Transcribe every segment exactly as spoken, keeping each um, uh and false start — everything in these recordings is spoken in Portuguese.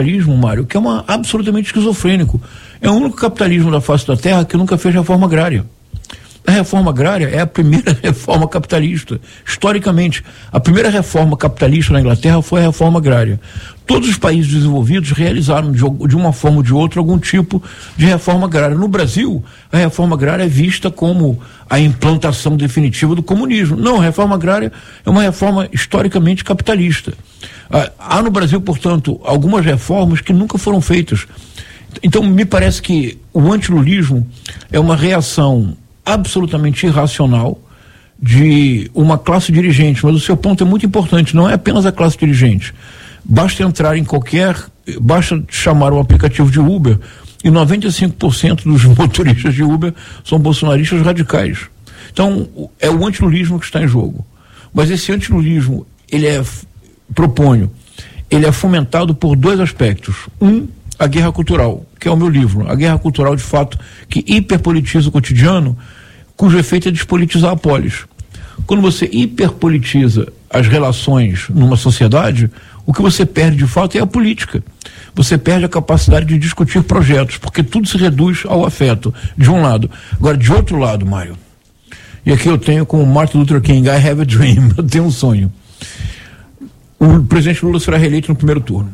capitalismo, Mário, que é uma, absolutamente esquizofrênico. É o único capitalismo da face da terra que nunca fez reforma agrária. A reforma agrária é a primeira reforma capitalista, historicamente. A primeira reforma capitalista na Inglaterra foi a reforma agrária. Todos os países desenvolvidos realizaram, de, de uma forma ou de outra, algum tipo de reforma agrária. No Brasil, a reforma agrária é vista como a implantação definitiva do comunismo. Não, a reforma agrária é uma reforma historicamente capitalista. Há no Brasil, portanto, algumas reformas que nunca foram feitas. Então, me parece que o antilulismo é uma reação absolutamente irracional de uma classe dirigente, mas o seu ponto é muito importante, não é apenas a classe dirigente. Basta entrar em qualquer, basta chamar um aplicativo de Uber e noventa e cinco por cento dos motoristas de Uber são bolsonaristas radicais. Então, é o antilulismo que está em jogo. Mas esse antilulismo, ele é, proponho, ele é fomentado por dois aspectos. Um, a guerra cultural, que é o meu livro, a guerra cultural de fato que hiperpolitiza o cotidiano, cujo efeito é despolitizar a polis. Quando você hiperpolitiza as relações numa sociedade, o que você perde de fato é a política. Você perde a capacidade de discutir projetos, porque tudo se reduz ao afeto, de um lado. Agora, de outro lado, Mário, e aqui eu tenho como Martin Luther King, I have a dream, eu tenho um sonho. O presidente Lula será reeleito no primeiro turno.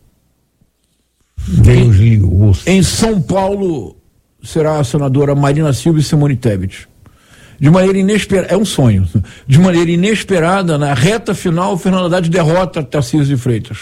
Deus lhe ouça. Em São Paulo será a senadora Marina Silva e Simone Tebet. De maneira inesperada, é um sonho, de maneira inesperada, na reta final, Fernando Haddad derrota Tarcísio de Freitas.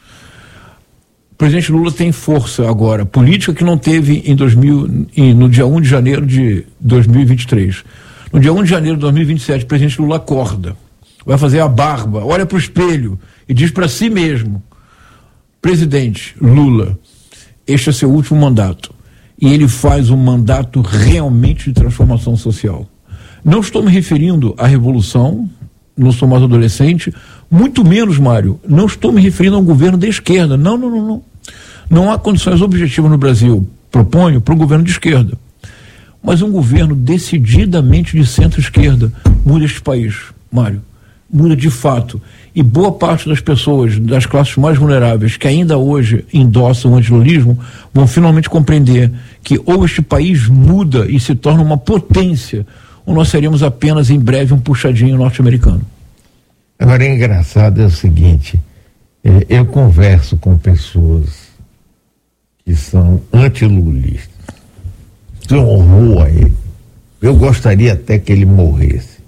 O presidente Lula tem força agora, política que não teve em dois mil, no dia primeiro de janeiro de dois mil e vinte e três. No dia primeiro de janeiro de dois mil e vinte e sete, o presidente Lula acorda, vai fazer a barba, olha para o espelho e diz para si mesmo: presidente Lula, este é seu último mandato. E ele faz um mandato realmente de transformação social. Não estou me referindo à revolução, não sou mais adolescente, muito menos, Mário, não estou me referindo a um governo de esquerda. Não, não, não, não. Não há condições objetivas no Brasil, proponho, para um governo de esquerda. Mas um governo decididamente de centro-esquerda muda este país, Mário. Muda de fato. E boa parte das pessoas, das classes mais vulneráveis, que ainda hoje endossam o antilulismo, vão finalmente compreender que ou este país muda e se torna uma potência, ou nós seremos apenas em breve um puxadinho norte-americano. Agora, é engraçado é o seguinte, é, eu converso com pessoas que são antilulistas, tem um horror a ele. Eu gostaria até que ele morresse.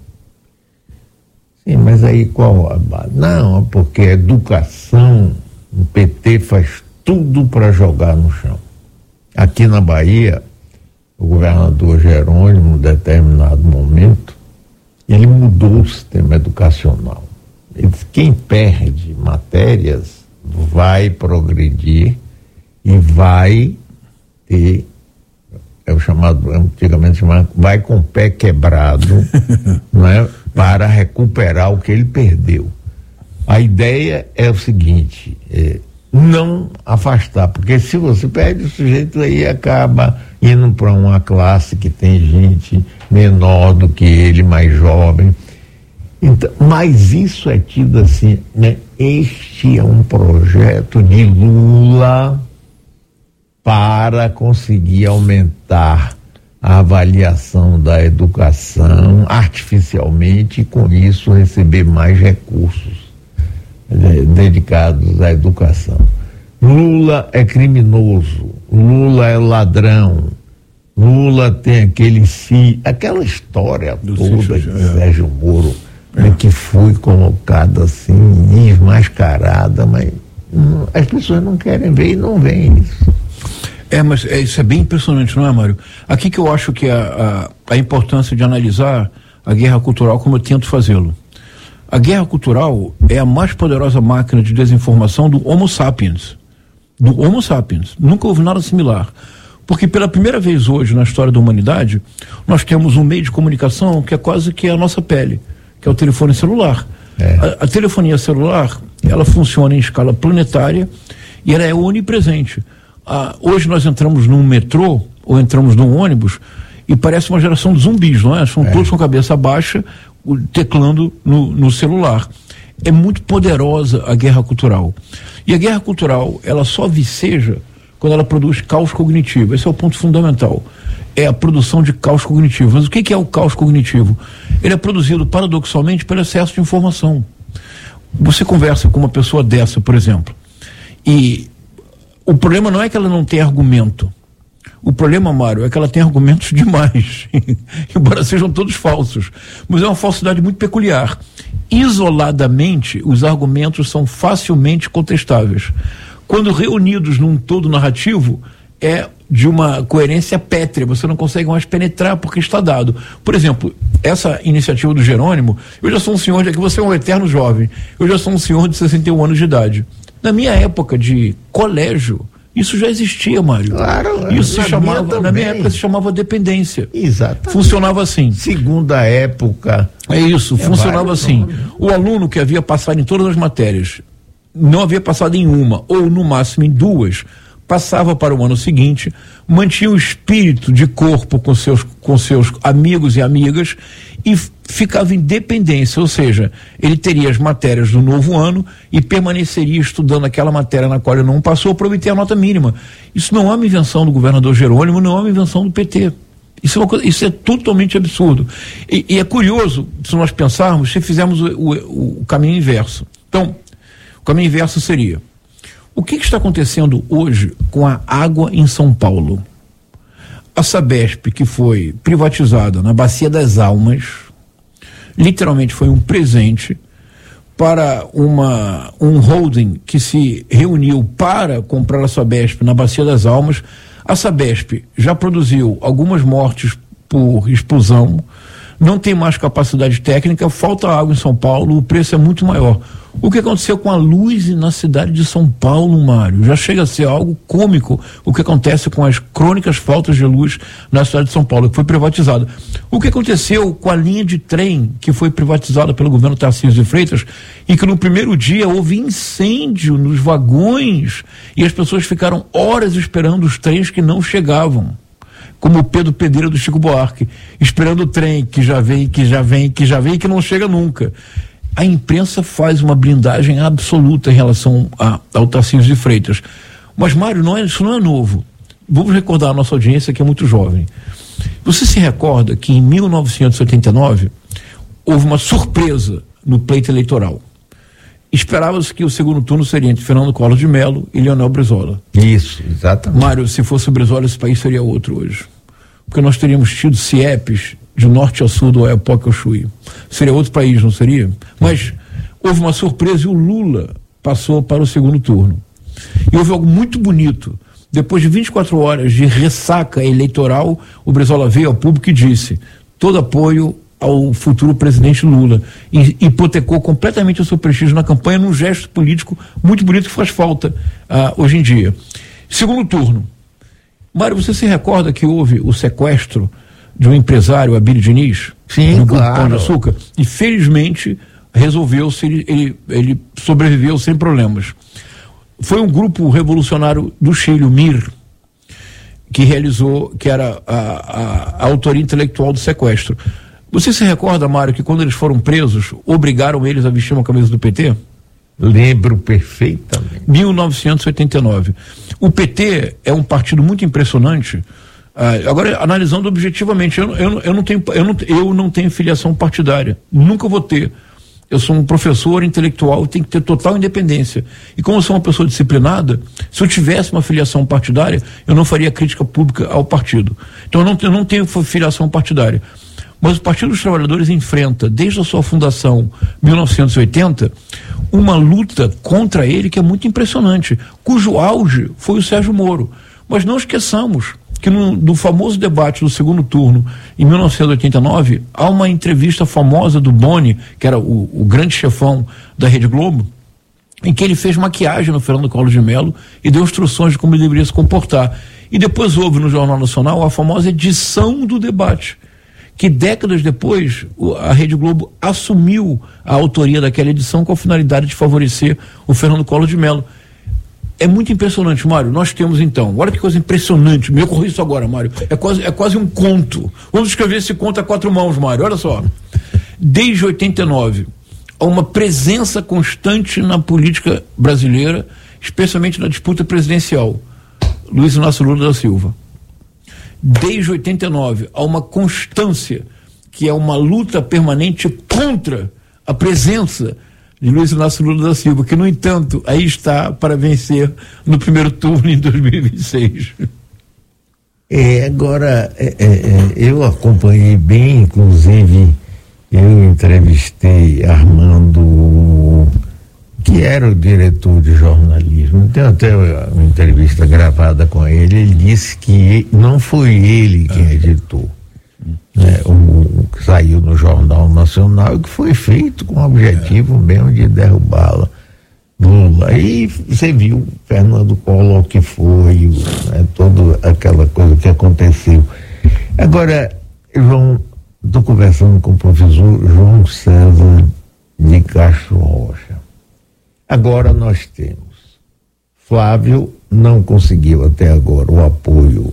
Sim, mas aí qual a base? Não, porque a educação, o P T faz tudo para jogar no chão. Aqui na Bahia, o governador Jerônimo, em determinado momento, ele mudou o sistema educacional. Ele disse, quem perde matérias vai progredir e vai ter, é o chamado, antigamente chamado, vai com o pé quebrado, não é? Para recuperar o que ele perdeu. A ideia é o seguinte, é, não afastar, porque se você perde, o sujeito aí acaba indo para uma classe que tem gente menor do que ele, mais jovem. Então, mas isso é tido assim, né? Este é um projeto de Lula para conseguir aumentar a avaliação da educação artificialmente e com isso receber mais recursos né, dedicados à educação. Lula é criminoso, Lula é ladrão, Lula tem aquele si, aquela história do toda de é. Sérgio Moro, é. né, que foi colocada assim, esmascarada, mas hum, as pessoas não querem ver e não veem isso. É, mas é, isso é bem impressionante, não é, Mário? Aqui que eu acho que a, a, a importância de analisar a guerra cultural como eu tento fazê-lo. A guerra cultural é a mais poderosa máquina de desinformação do Homo sapiens. Do Homo sapiens. Nunca houve nada similar. Porque pela primeira vez hoje na história da humanidade, nós temos um meio de comunicação que é quase que a nossa pele, que é o telefone celular. É. A, a telefonia celular, ela funciona em escala planetária e ela é onipresente. Ah, hoje nós entramos num metrô ou entramos num ônibus e parece uma geração de zumbis, não é? São é. todos com a cabeça baixa, teclando no, no celular. é muito poderosa a guerra cultural. E a guerra cultural, ela só viceja quando ela produz caos cognitivo. Esse é o ponto fundamental. É a produção de caos cognitivo. Mas o que, que é o caos cognitivo? Ele é produzido, paradoxalmente, pelo excesso de informação. Você conversa com uma pessoa dessa, por exemplo, e o problema não é que ela não tem argumento. O problema, Mário, é que ela tem argumentos demais, embora sejam todos falsos. Mas é uma falsidade muito peculiar. Isoladamente, os argumentos são facilmente contestáveis. Quando reunidos num todo narrativo, é de uma coerência pétrea, você não consegue mais penetrar porque está dado. Por exemplo, essa iniciativa do Jerônimo, eu já sou um senhor, de que você é um eterno jovem, eu já sou um senhor de sessenta e um anos de idade. Na minha época de colégio, isso já existia, Mário. Claro. Isso se chamava, na minha época se chamava dependência. Exatamente. Funcionava assim. Segunda época. É isso, é funcionava assim. Nomes. O aluno que havia passado em todas as matérias, não havia passado em uma, ou no máximo em duas, passava para o ano seguinte, mantinha o espírito de corpo com seus, com seus amigos e amigas e ficava em dependência, ou seja, ele teria as matérias do novo ano e permaneceria estudando aquela matéria na qual ele não passou para obter a nota mínima. Isso não é uma invenção do governador Jerônimo, não é uma invenção do P T. Isso é, uma coisa, isso é totalmente absurdo. E, e é curioso, se nós pensarmos, se fizermos o, o, o caminho inverso. Então, o caminho inverso seria: o que, que está acontecendo hoje com a água em São Paulo? A Sabesp, que foi privatizada na Bacia das Almas, literalmente foi um presente para uma, um holding que se reuniu para comprar a Sabesp na Bacia das Almas. A Sabesp já produziu algumas mortes por explosão, não tem mais capacidade técnica, falta água em São Paulo, o preço é muito maior. O que aconteceu com a luz na cidade de São Paulo, Mário? Já chega a ser algo cômico o que acontece com as crônicas faltas de luz na cidade de São Paulo, que foi privatizada. O que aconteceu com a linha de trem que foi privatizada pelo governo Tarcísio de Freitas e que no primeiro dia houve incêndio nos vagões e as pessoas ficaram horas esperando os trens que não chegavam, como o Pedro Pedreira do Chico Buarque, esperando o trem que já vem, que já vem, que já vem e que não chega nunca. A imprensa faz uma blindagem absoluta em relação a, ao Tarcísio de Freitas. Mas, Mário, não é, isso não é novo. Vamos recordar a nossa audiência, que é muito jovem. Você se recorda que em mil novecentos e oitenta e nove houve uma surpresa no pleito eleitoral. Esperava-se que o segundo turno seria entre Fernando Collor de Mello e Leonel Brizola. Isso, exatamente. Mário, se fosse o Brizola, esse país seria outro hoje. Porque nós teríamos tido C I E Ps de norte a sul do Oiapoque ao Chuí. Seria outro país, não seria? Mas houve uma surpresa e o Lula passou para o segundo turno. E houve algo muito bonito. Depois de vinte e quatro horas de ressaca eleitoral, o Brizola veio ao público e disse: todo apoio ao futuro presidente Lula, e hipotecou completamente o seu prestígio na campanha num gesto político muito bonito que faz falta uh, hoje em dia. Segundo turno, Mário, você se recorda que houve o sequestro de um empresário, Abílio Diniz? Sim, no claro. Pão de Açúcar? E felizmente resolveu-se, ele, ele, ele sobreviveu sem problemas. Foi um grupo revolucionário do Chile, o M I R, que realizou, que era a, a, a autoria intelectual do sequestro. Você se recorda, Mário, que quando eles foram presos, obrigaram eles a vestir uma camisa do P T? Lembro perfeitamente. mil novecentos e oitenta e nove. O P T é um partido muito impressionante. Uh, agora, analisando objetivamente, eu, eu, eu, não tenho, eu, não, eu não tenho filiação partidária. Nunca vou ter. Eu sou um professor intelectual e tenho que ter total independência. E como eu sou uma pessoa disciplinada, se eu tivesse uma filiação partidária, eu não faria crítica pública ao partido. Então eu não, eu não tenho filiação partidária. Mas o Partido dos Trabalhadores enfrenta, desde a sua fundação, mil novecentos e oitenta, uma luta contra ele que é muito impressionante, cujo auge foi o Sérgio Moro. Mas não esqueçamos que no, no famoso debate do segundo turno, em mil novecentos e oitenta e nove, há uma entrevista famosa do Boni, que era o, o grande chefão da Rede Globo, em que ele fez maquiagem no Fernando Collor de Mello e deu instruções de como ele deveria se comportar. E depois houve no Jornal Nacional a famosa edição do debate, que décadas depois a Rede Globo assumiu a autoria daquela edição com a finalidade de favorecer o Fernando Collor de Mello. É muito impressionante, Mário. Nós temos então, olha que coisa impressionante, me ocorreu isso agora, Mário, é quase, é quase um conto. Vamos escrever esse conto a quatro mãos, Mário, olha só. Desde oitenta e nove, a uma presença constante na política brasileira, especialmente na disputa presidencial. Luiz Inácio Lula da Silva. Desde oitenta e nove, há uma constância, que é uma luta permanente contra a presença de Luiz Inácio Lula da Silva, que, no entanto, aí está para vencer no primeiro turno em dois mil e vinte e seis. É, agora, é, é, eu acompanhei bem, inclusive, eu entrevistei Armando, que era o diretor de jornalismo, tem até uma entrevista gravada com ele, ele disse que não foi ele quem ah. editou, né, o, o que saiu no Jornal Nacional, que foi feito com o objetivo é. mesmo de derrubá-la. Lula. E você viu Fernando Collor, que foi, né, toda aquela coisa que aconteceu. Agora, João, estou conversando com o professor João César de Castro Rocha. Agora nós temos Flávio não conseguiu até agora o apoio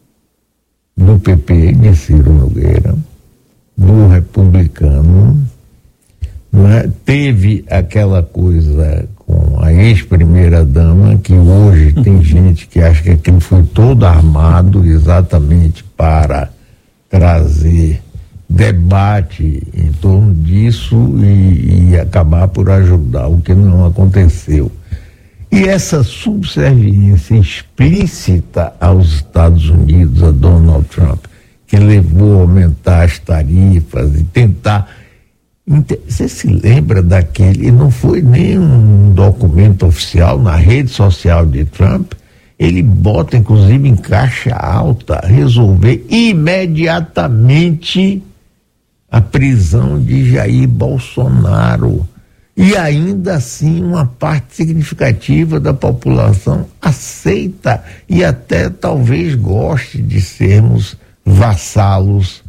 do P P de Ciro Nogueira, do Republicano, não é? Teve aquela coisa com a ex-primeira-dama, que hoje tem gente que acha que aquilo foi todo armado exatamente para trazer debate em torno disso e, e acabar por ajudar, o que não aconteceu. E essa subserviência explícita aos Estados Unidos, a Donald Trump, que levou a aumentar as tarifas e tentar... Você se lembra daquele, não foi nem um documento oficial, na rede social de Trump, ele bota inclusive em caixa alta, resolver imediatamente a prisão de Jair Bolsonaro. E ainda assim uma parte significativa da população aceita e até talvez goste de sermos vassalos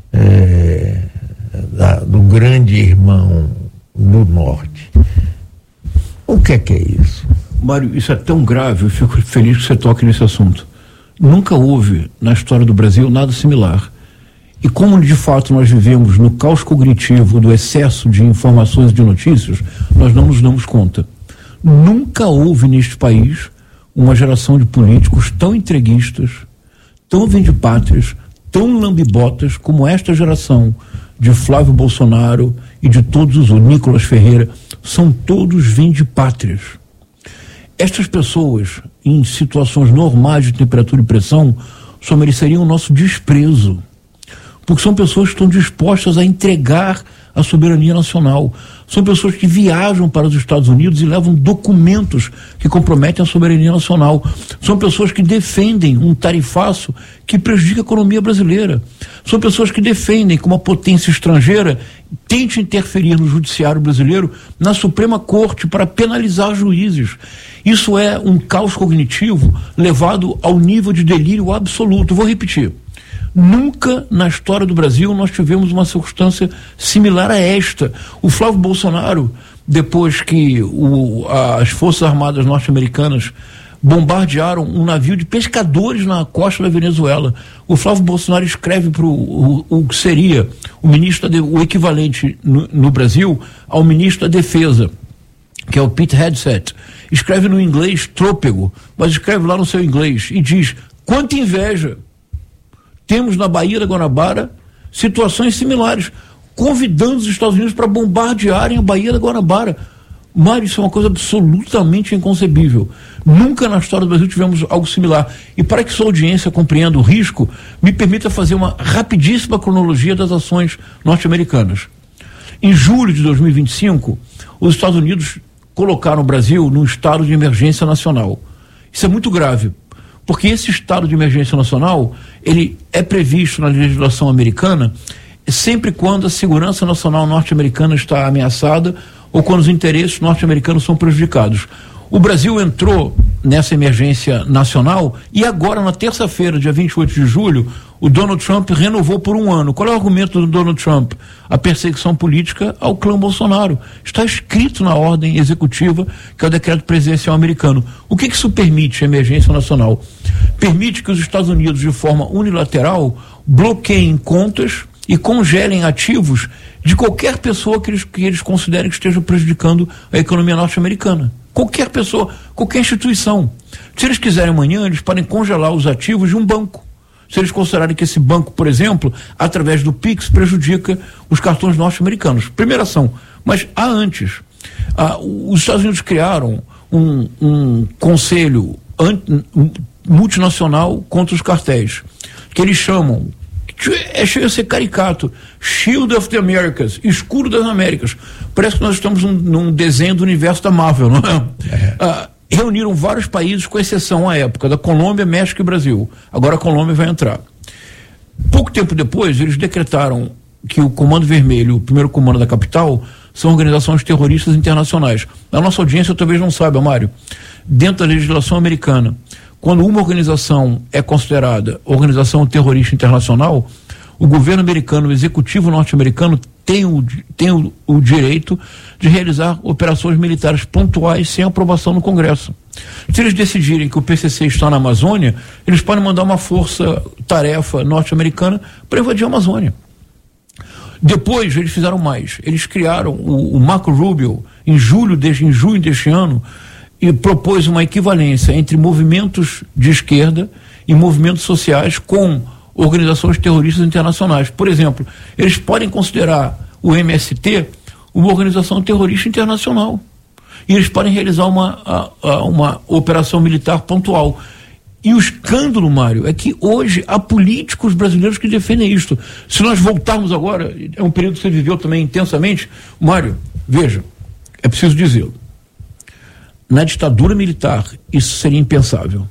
é, da, do grande irmão do norte. O que é que é isso? Mário, isso é tão grave, eu fico feliz que você toque nesse assunto. Nunca houve na história do Brasil nada similar. E como de fato nós vivemos no caos cognitivo do excesso de informações e de notícias, nós não nos damos conta. Nunca houve neste país uma geração de políticos tão entreguistas, tão vendipátrias, tão lambibotas como esta geração de Flávio Bolsonaro e de todos os, o Nicolas Ferreira, são todos vendipátrias. Estas pessoas, em situações normais de temperatura e pressão, só mereceriam o nosso desprezo. Porque são pessoas que estão dispostas a entregar a soberania nacional. São pessoas que viajam para os Estados Unidos e levam documentos que comprometem a soberania nacional. São pessoas que defendem um tarifaço que prejudica a economia brasileira. São pessoas que defendem que uma potência estrangeira tente interferir no judiciário brasileiro, na Suprema Corte, para penalizar juízes. Isso é um caos cognitivo levado ao nível de delírio absoluto. Vou repetir. Nunca na história do Brasil nós tivemos uma circunstância similar a esta. O Flávio Bolsonaro, depois que o, as Forças Armadas norte-americanas bombardearam um navio de pescadores na costa da Venezuela, o Flávio Bolsonaro escreve para o, o que seria o ministro, o equivalente no, no Brasil ao ministro da Defesa, que é o Pete Hegseth. Escreve no inglês trôpego, mas escreve lá no seu inglês e diz: quanta inveja temos na Baía da Guanabara situações similares, convidando os Estados Unidos para bombardearem a Baía da Guanabara. Mário, isso é uma coisa absolutamente inconcebível. Nunca na história do Brasil tivemos algo similar. E para que sua audiência compreenda o risco, me permita fazer uma rapidíssima cronologia das ações norte-americanas. Em julho de dois mil e vinte e cinco, os Estados Unidos colocaram o Brasil num estado de emergência nacional. Isso é muito grave, porque esse estado de emergência nacional, ele é previsto na legislação americana sempre quando a segurança nacional norte-americana está ameaçada ou quando os interesses norte-americanos são prejudicados. O Brasil entrou nessa emergência nacional e agora, na terça-feira, dia vinte e oito de julho, o Donald Trump renovou por um ano. Qual é o argumento do Donald Trump? A perseguição política ao clã Bolsonaro. Está escrito na ordem executiva, que é o decreto presidencial americano. O que que isso permite, a emergência nacional? Permite que os Estados Unidos, de forma unilateral, bloqueiem contas e congelem ativos de qualquer pessoa que eles, que eles considerem que esteja prejudicando a economia norte-americana. Qualquer pessoa, qualquer instituição. Se eles quiserem amanhã, eles podem congelar os ativos de um banco. Se eles considerarem que esse banco, por exemplo, através do Pix, prejudica os cartões norte-americanos. Primeira ação. Mas há antes. Ah, os Estados Unidos criaram um, um conselho ant, um, multinacional contra os cartéis, que eles chamam, é chega a ser caricato, Shield of the Americas, escudo das Américas. Parece que nós estamos num, num desenho do universo da Marvel, não é? é. Ah, reuniram vários países, com exceção à época da Colômbia, México e Brasil. Agora a Colômbia vai entrar. Pouco tempo depois, eles decretaram que o Comando Vermelho, o primeiro comando da capital, são organizações terroristas internacionais. A nossa audiência talvez não saiba, Mário, dentro da legislação americana, quando uma organização é considerada organização terrorista internacional, o governo americano, o executivo norte-americano tem, o, tem o, o direito de realizar operações militares pontuais sem aprovação no Congresso. Se eles decidirem que o P C C está na Amazônia, eles podem mandar uma força-tarefa norte-americana para invadir a Amazônia. Depois, eles fizeram mais. Eles criaram o, o Marco Rubio, em julho, deste, em junho deste ano, e propôs uma equivalência entre movimentos de esquerda e movimentos sociais com organizações terroristas internacionais. Por exemplo, eles podem considerar o M S T uma organização terrorista internacional. E eles podem realizar uma, a, a, uma operação militar pontual. E o escândalo, Mário, é que hoje há políticos brasileiros que defendem isto. Se nós voltarmos agora, é um período que você viveu também intensamente, Mário, veja, é preciso dizê-lo. Na ditadura militar, isso seria impensável.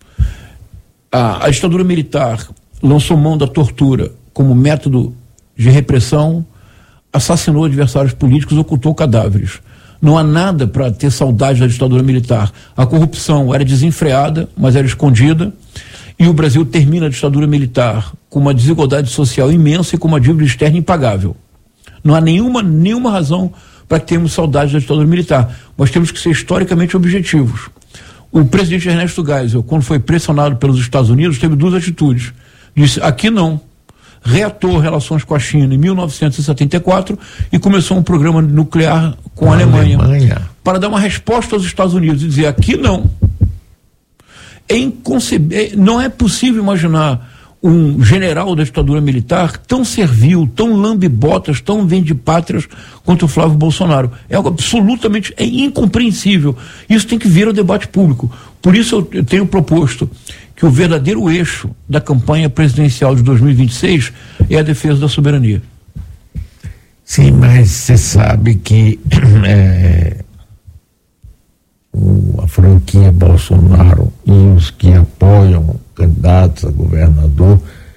A, a ditadura militar lançou mão da tortura como método de repressão, assassinou adversários políticos, ocultou cadáveres. Não há nada para ter saudade da ditadura militar. A corrupção era desenfreada, mas era escondida, e o Brasil termina a ditadura militar com uma desigualdade social imensa e com uma dívida externa impagável. Não há nenhuma, nenhuma razão para que tenhamos saudade da ditadura militar, mas temos que ser historicamente objetivos. O presidente Ernesto Geisel, quando foi pressionado pelos Estados Unidos, teve duas atitudes. Disse, aqui não. Reatou relações com a China em mil novecentos e setenta e quatro e começou um programa nuclear com a, a Alemanha, Alemanha para dar uma resposta aos Estados Unidos e dizer, aqui não. É inconcebível, não é possível imaginar um general da ditadura militar tão servil, tão lambe-botas, tão vende-pátrias quanto o Flávio Bolsonaro. É algo absolutamente é incompreensível. Isso tem que vir ao debate público. Por isso eu, eu tenho proposto que o verdadeiro eixo da campanha presidencial de dois mil e vinte e seis é a defesa da soberania. Sim, mas você sabe que é, o, a franquia Bolsonaro e os que apoiam candidatos a governador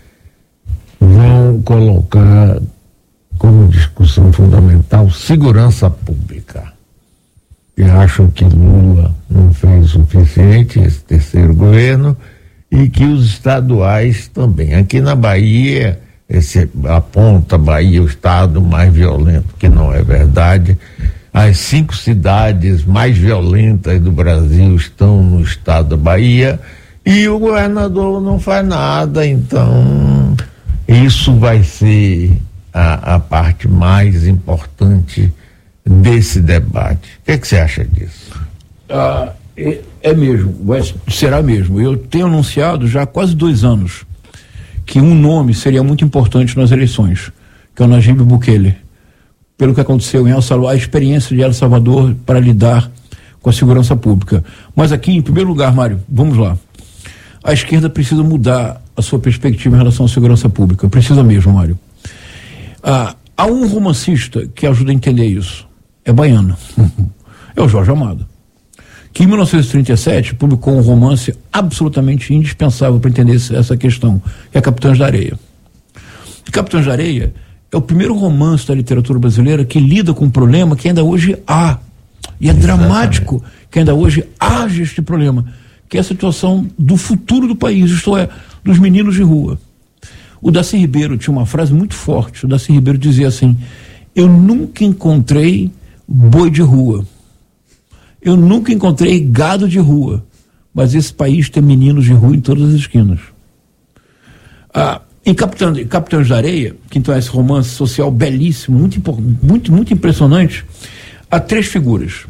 vão colocar como discussão fundamental segurança pública. E acham que Lula não fez o suficiente esse terceiro governo e que os estaduais também. Aqui na Bahia, esse aponta Bahia o estado mais violento, que não é verdade. As cinco cidades mais violentas do Brasil estão no estado da Bahia e o governador não faz nada. Então isso vai ser a, a parte mais importante desse debate. O que é que você acha disso? Ah, é, é mesmo, vai, será mesmo. Eu tenho anunciado já há quase dois anos que um nome seria muito importante nas eleições, que é o Nayib Bukele, pelo que aconteceu em El Salvador, a experiência de El Salvador para lidar com a segurança pública. Mas aqui, em primeiro lugar, Mário, vamos lá. A esquerda precisa mudar a sua perspectiva em relação à segurança pública. Precisa mesmo, Mário. Ah, há um romancista que ajuda a entender isso. É baiano. É o Jorge Amado, que em mil novecentos e trinta e sete publicou um romance absolutamente indispensável para entender essa questão, que é Capitães da Areia. Capitães da Areia é o primeiro romance da literatura brasileira que lida com um problema que ainda hoje há, e é Exatamente. dramático que ainda hoje haja este problema, que é a situação do futuro do país, isto é, dos meninos de rua. O Darcy Ribeiro tinha uma frase muito forte. O Darcy Ribeiro dizia assim: eu nunca encontrei boi de rua, eu nunca encontrei gado de rua, mas esse país tem meninos de rua em todas as esquinas. Ah, Em Capitã, Capitães da Areia, que então é esse romance social belíssimo, muito, muito, muito impressionante, há três figuras.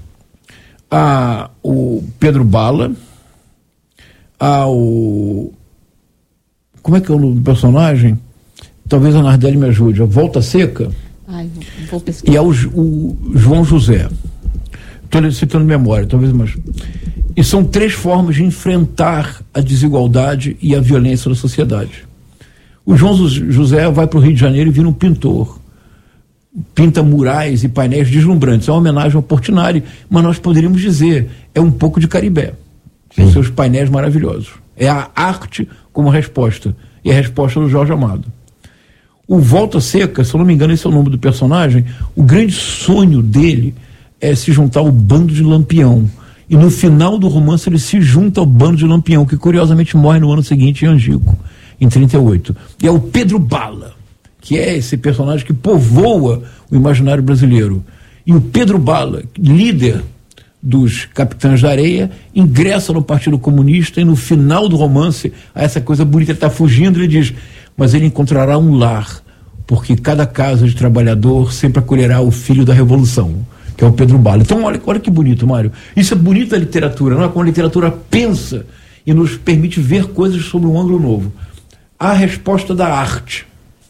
Há o Pedro Bala, há o... Como é que é o nome do personagem? Talvez a Nardelli me ajude. A Volta Seca. Ai, vou pesquisar. E há o, o João José. Estou citando memória, talvez mais. E são três formas de enfrentar a desigualdade e a violência da sociedade. O João José vai para o Rio de Janeiro e vira um pintor. Pinta murais e painéis deslumbrantes. É uma homenagem ao Portinari, mas nós poderíamos dizer, é um pouco de Caribé. Com seus painéis maravilhosos. É a arte como resposta. E a resposta do Jorge Amado. O Volta Seca, se eu não me engano, esse é o nome do personagem, o grande sonho dele é se juntar ao bando de Lampião. E no final do romance ele se junta ao bando de Lampião, que curiosamente morre no ano seguinte em Angico, em trinta e oito. E é o Pedro Bala, que é esse personagem que povoa o imaginário brasileiro. E o Pedro Bala, líder dos Capitães da Areia, ingressa no Partido Comunista e no final do romance, a essa coisa bonita, ele está fugindo, ele diz, mas ele encontrará um lar, porque cada casa de trabalhador sempre acolherá o filho da Revolução, que é o Pedro Bala. Então olha, olha que bonito, Mário. Isso é bonito da literatura, não é? Quando a literatura pensa e nos permite ver coisas sobre um ângulo novo. Há a resposta da arte.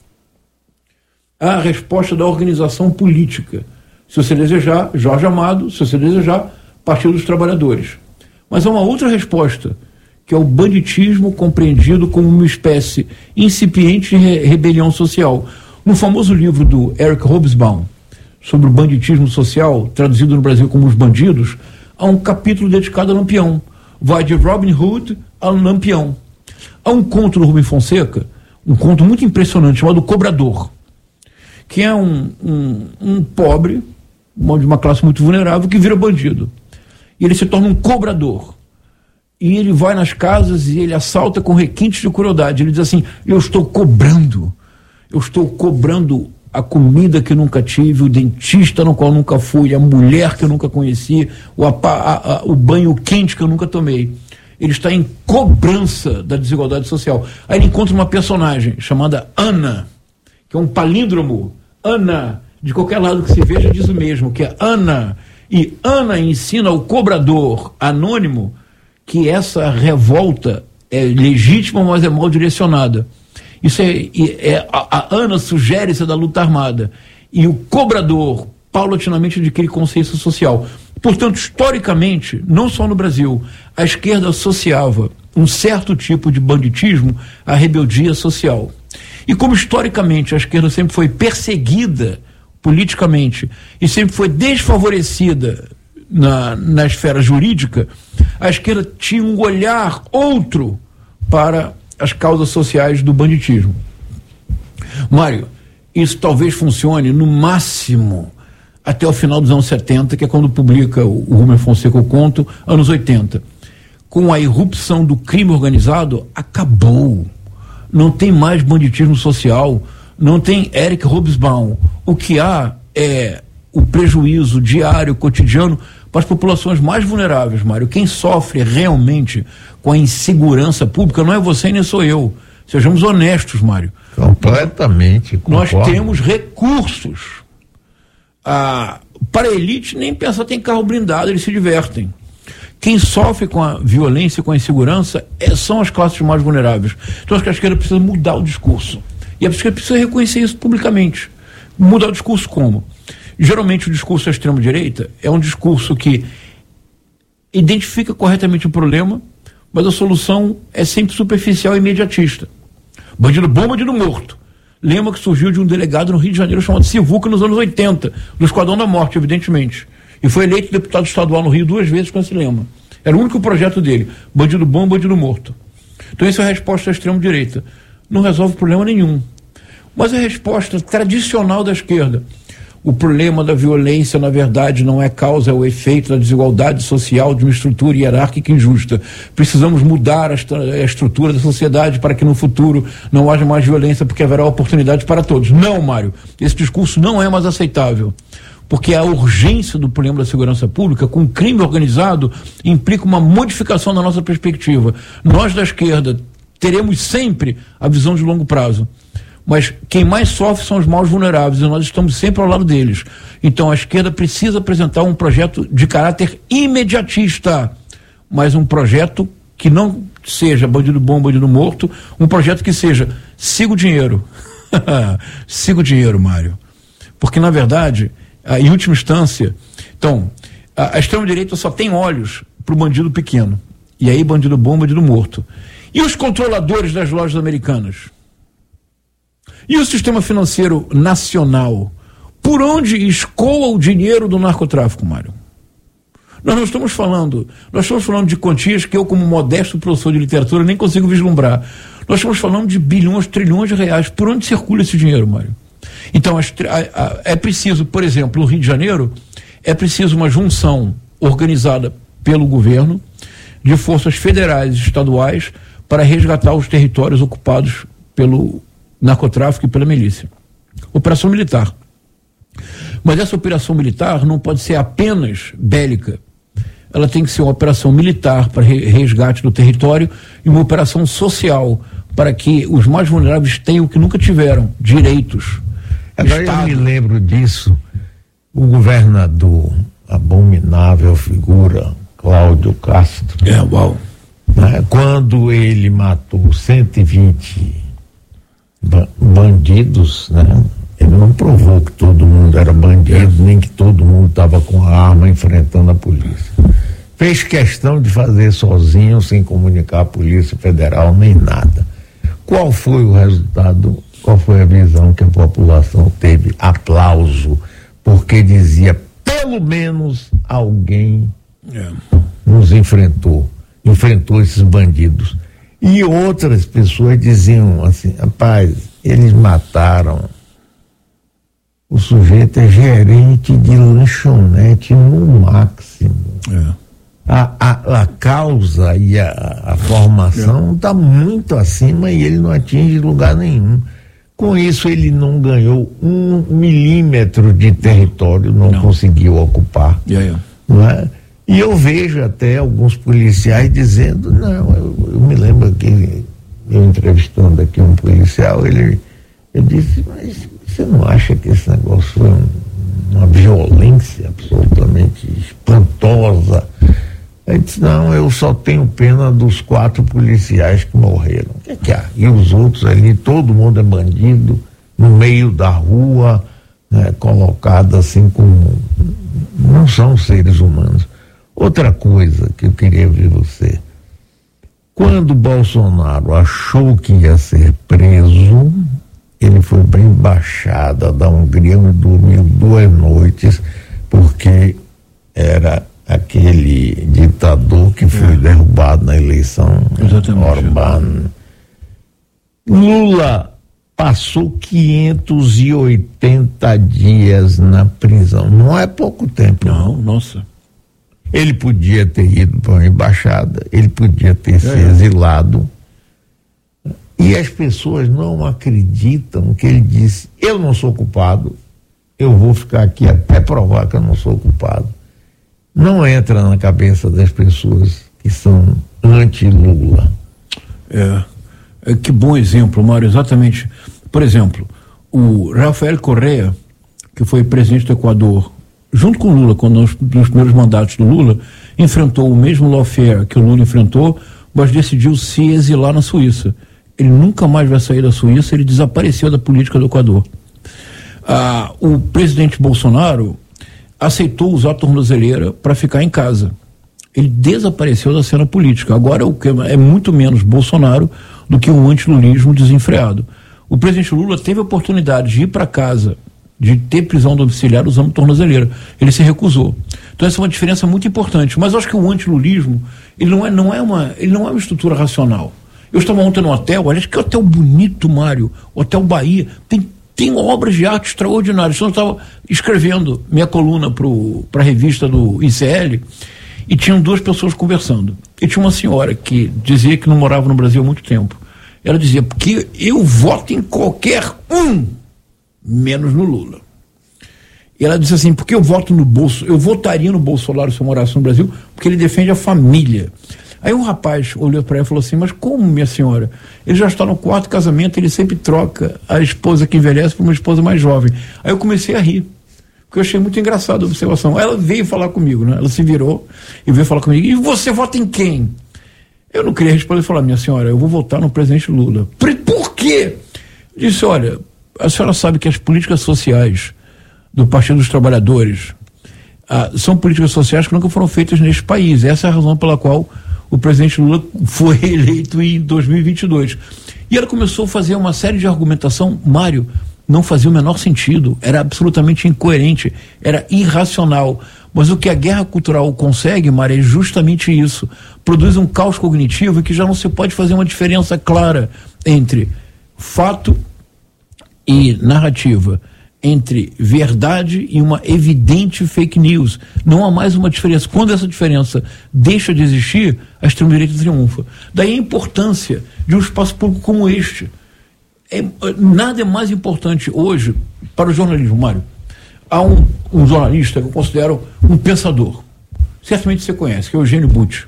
Há a resposta da organização política. Se você desejar, Jorge Amado, se você desejar, Partido dos Trabalhadores. Mas há uma outra resposta, que é o banditismo compreendido como uma espécie incipiente de re- rebelião social. No famoso livro do Eric Hobsbawm, sobre o banditismo social, traduzido no Brasil como Os Bandidos, há um capítulo dedicado a Lampião. Vai de Robin Hood a Lampião. Há um conto do Rubem Fonseca, um conto muito impressionante, chamado Cobrador, que é um, um, um pobre, de uma classe muito vulnerável, que vira bandido. E ele se torna um cobrador. E ele vai nas casas e ele assalta com requintes de crueldade. Ele diz assim, eu estou cobrando, eu estou cobrando a comida que nunca tive, o dentista no qual nunca fui, a mulher que eu nunca conheci, o, a, a, a, o banho quente que eu nunca tomei. Ele está em cobrança da desigualdade social. Aí ele encontra uma personagem chamada Ana, que é um palíndromo. Ana, de qualquer lado que se veja, diz o mesmo, que é Ana. E Ana ensina ao cobrador anônimo que essa revolta é legítima, mas é mal direcionada. Isso é, é a, a Ana sugere-se da luta armada. E o cobrador, paulatinamente, adquire consciência social. Portanto, historicamente, não só no Brasil, a esquerda associava um certo tipo de banditismo à rebeldia social. E como historicamente a esquerda sempre foi perseguida politicamente e sempre foi desfavorecida na, na esfera jurídica, a esquerda tinha um olhar outro para as causas sociais do banditismo. Mário, isso talvez funcione no máximo até o final dos anos setenta, que é quando publica o, o Rubem Fonseca o conto, anos oitenta. Com a irrupção do crime organizado, acabou. Não tem mais banditismo social, não tem Eric Hobsbawm. O que há é o prejuízo diário, cotidiano, para as populações mais vulneráveis, Mário. Quem sofre realmente com a insegurança pública não é você nem sou eu. Sejamos honestos, Mário. Completamente. Nós concordo. temos recursos. Ah, para a elite, nem pensar tem carro blindado, eles se divertem. Quem sofre com a violência e com a insegurança é, são as classes mais vulneráveis. Então acho que a esquerda precisa mudar o discurso. E a esquerda precisa reconhecer isso publicamente. Mudar o discurso como? Geralmente o discurso da extrema-direita é um discurso que identifica corretamente o problema, mas a solução é sempre superficial e imediatista. Bandido bom, bandido morto. Lema que surgiu de um delegado no Rio de Janeiro chamado Sivuca nos anos oitenta, do Esquadrão da Morte, evidentemente. E foi eleito deputado estadual no Rio duas vezes com esse lema. Era o único projeto dele. Bandido bom, bandido morto. Então essa é a resposta da extrema-direita. Não resolve problema nenhum. Mas a resposta tradicional da esquerda. O problema da violência, na verdade, não é causa, é o efeito da desigualdade social de uma estrutura hierárquica injusta. Precisamos mudar a, a estrutura da sociedade para que no futuro não haja mais violência, porque haverá oportunidade para todos. Não, Mário, esse discurso não é mais aceitável. Porque a urgência do problema da segurança pública com o crime organizado implica uma modificação da nossa perspectiva. Nós da esquerda teremos sempre a visão de longo prazo. Mas quem mais sofre são os mais vulneráveis e nós estamos sempre ao lado deles. Então a esquerda precisa apresentar um projeto de caráter imediatista, mas um projeto que não seja bandido bom, bandido morto, um projeto que seja siga o dinheiro. Siga o dinheiro, Mário. Porque na verdade, em última instância, então, a, a extrema-direita só tem olhos para o bandido pequeno. E aí bandido bom, bandido morto. E os controladores das lojas americanas? E o sistema financeiro nacional? Por onde escoa o dinheiro do narcotráfico, Mário? Nós não estamos falando, nós estamos falando de quantias que eu, como modesto professor de literatura, nem consigo vislumbrar. Nós estamos falando de bilhões, trilhões de reais. Por onde circula esse dinheiro, Mário? Então, as, a, a, é preciso, por exemplo, no Rio de Janeiro, é preciso uma junção organizada pelo governo de forças federais e estaduais para resgatar os territórios ocupados pelo narcotráfico e pela milícia. Operação militar. Mas essa operação militar não pode ser apenas bélica. Ela tem que ser uma operação militar para resgate do território e uma operação social para que os mais vulneráveis tenham o que nunca tiveram, direitos. Agora eu me lembro disso, o governador, abominável figura, Cláudio Castro. É, uau. Né, quando ele matou cento e vinte bandidos, né? Ele não provou que todo mundo era bandido, é. nem que todo mundo estava com a arma enfrentando a polícia. Fez questão de fazer sozinho, sem comunicar a Polícia Federal, nem nada. Qual foi o resultado? Qual foi a visão que a população teve? Aplauso, porque dizia, pelo menos alguém é. nos enfrentou, enfrentou esses bandidos. E outras pessoas diziam assim, rapaz, eles mataram. O sujeito é gerente de lanchonete no máximo. É. A, a, a causa e a, a formação está é. muito acima e ele não atinge lugar nenhum. Com isso, ele não ganhou um milímetro de território, não, não. conseguiu ocupar. É, é. Não é? E eu vejo até alguns policiais dizendo, não, eu, eu me lembro que eu entrevistando aqui um policial, ele eu disse, mas você não acha que esse negócio foi um, uma violência absolutamente espantosa? Ele disse, não, eu só tenho pena dos quatro policiais que morreram. O que é que há? E os outros ali, todo mundo é bandido, no meio da rua, né, colocado assim como... Não são seres humanos. Outra coisa que eu queria ver você. Quando Bolsonaro achou que ia ser preso, ele foi para a embaixada da Hungria e dormiu duas noites, porque era aquele ditador que foi é. derrubado na eleição, Orbán. Lula passou quinhentos e oitenta dias na prisão. Não é pouco tempo. Não, nossa. Ele podia ter ido para uma embaixada, ele podia ter é. se exilado. E as pessoas não acreditam que ele disse, eu não sou culpado, eu vou ficar aqui até provar que eu não sou culpado. Não entra na cabeça das pessoas que são anti-Lula. É, é, que bom exemplo, Mário, exatamente. Por exemplo, o Rafael Correa, que foi presidente do Equador, junto com o Lula, quando nos, nos primeiros mandatos do Lula, enfrentou o mesmo lawfare que o Lula enfrentou, mas decidiu se exilar na Suíça. Ele nunca mais vai sair da Suíça, ele desapareceu da política do Equador. Ah, o presidente Bolsonaro aceitou usar a tornozeleira para ficar em casa. Ele desapareceu da cena política. Agora o que é muito menos Bolsonaro do que um antilulismo desenfreado. O presidente Lula teve a oportunidade de ir para casa, de ter prisão domiciliar usando tornozeleira. Ele se recusou. Então essa é uma diferença muito importante. Mas eu acho que o antilulismo, ele não é, não é uma, ele não é uma estrutura racional. Eu estava ontem no hotel, olha que hotel bonito, Mário, Hotel Bahia, tem, tem obras de arte extraordinárias. Então eu estava escrevendo minha coluna para a revista do I C L e tinham duas pessoas conversando. E tinha uma senhora que dizia que não morava no Brasil há muito tempo. Ela dizia, porque eu voto em qualquer um, menos no Lula. E ela disse assim, porque eu voto no Bolso, eu votaria no Bolsonaro se eu morasse no Brasil, porque ele defende a família. Aí um rapaz olhou para ela e falou assim, mas como, minha senhora? Ele já está no quarto casamento, ele sempre troca a esposa que envelhece por uma esposa mais jovem. Aí eu comecei a rir, porque eu achei muito engraçada a observação. Ela veio falar comigo, né? Ela se virou e veio falar comigo, e você vota em quem? Eu não queria responder e falar, minha senhora, eu vou votar no presidente Lula. Por quê? Eu disse, olha, a senhora sabe que as políticas sociais do Partido dos Trabalhadores ah, são políticas sociais que nunca foram feitas neste país. Essa é a razão pela qual o presidente Lula foi eleito em dois mil e vinte e dois. E ela começou a fazer uma série de argumentação, Mário, não fazia o menor sentido, era absolutamente incoerente, era irracional. Mas o que a guerra cultural consegue, Mário, é justamente isso. Produz um caos cognitivo em que já não se pode fazer uma diferença clara entre fato e narrativa, entre verdade e uma evidente fake news. Não há mais uma diferença. Quando essa diferença deixa de existir, a extrema-direita triunfa. Daí a importância de um espaço público como este. É, nada é mais importante hoje para o jornalismo, Mário. Há um, um jornalista que eu considero um pensador. Certamente você conhece, que é o Eugênio Butti.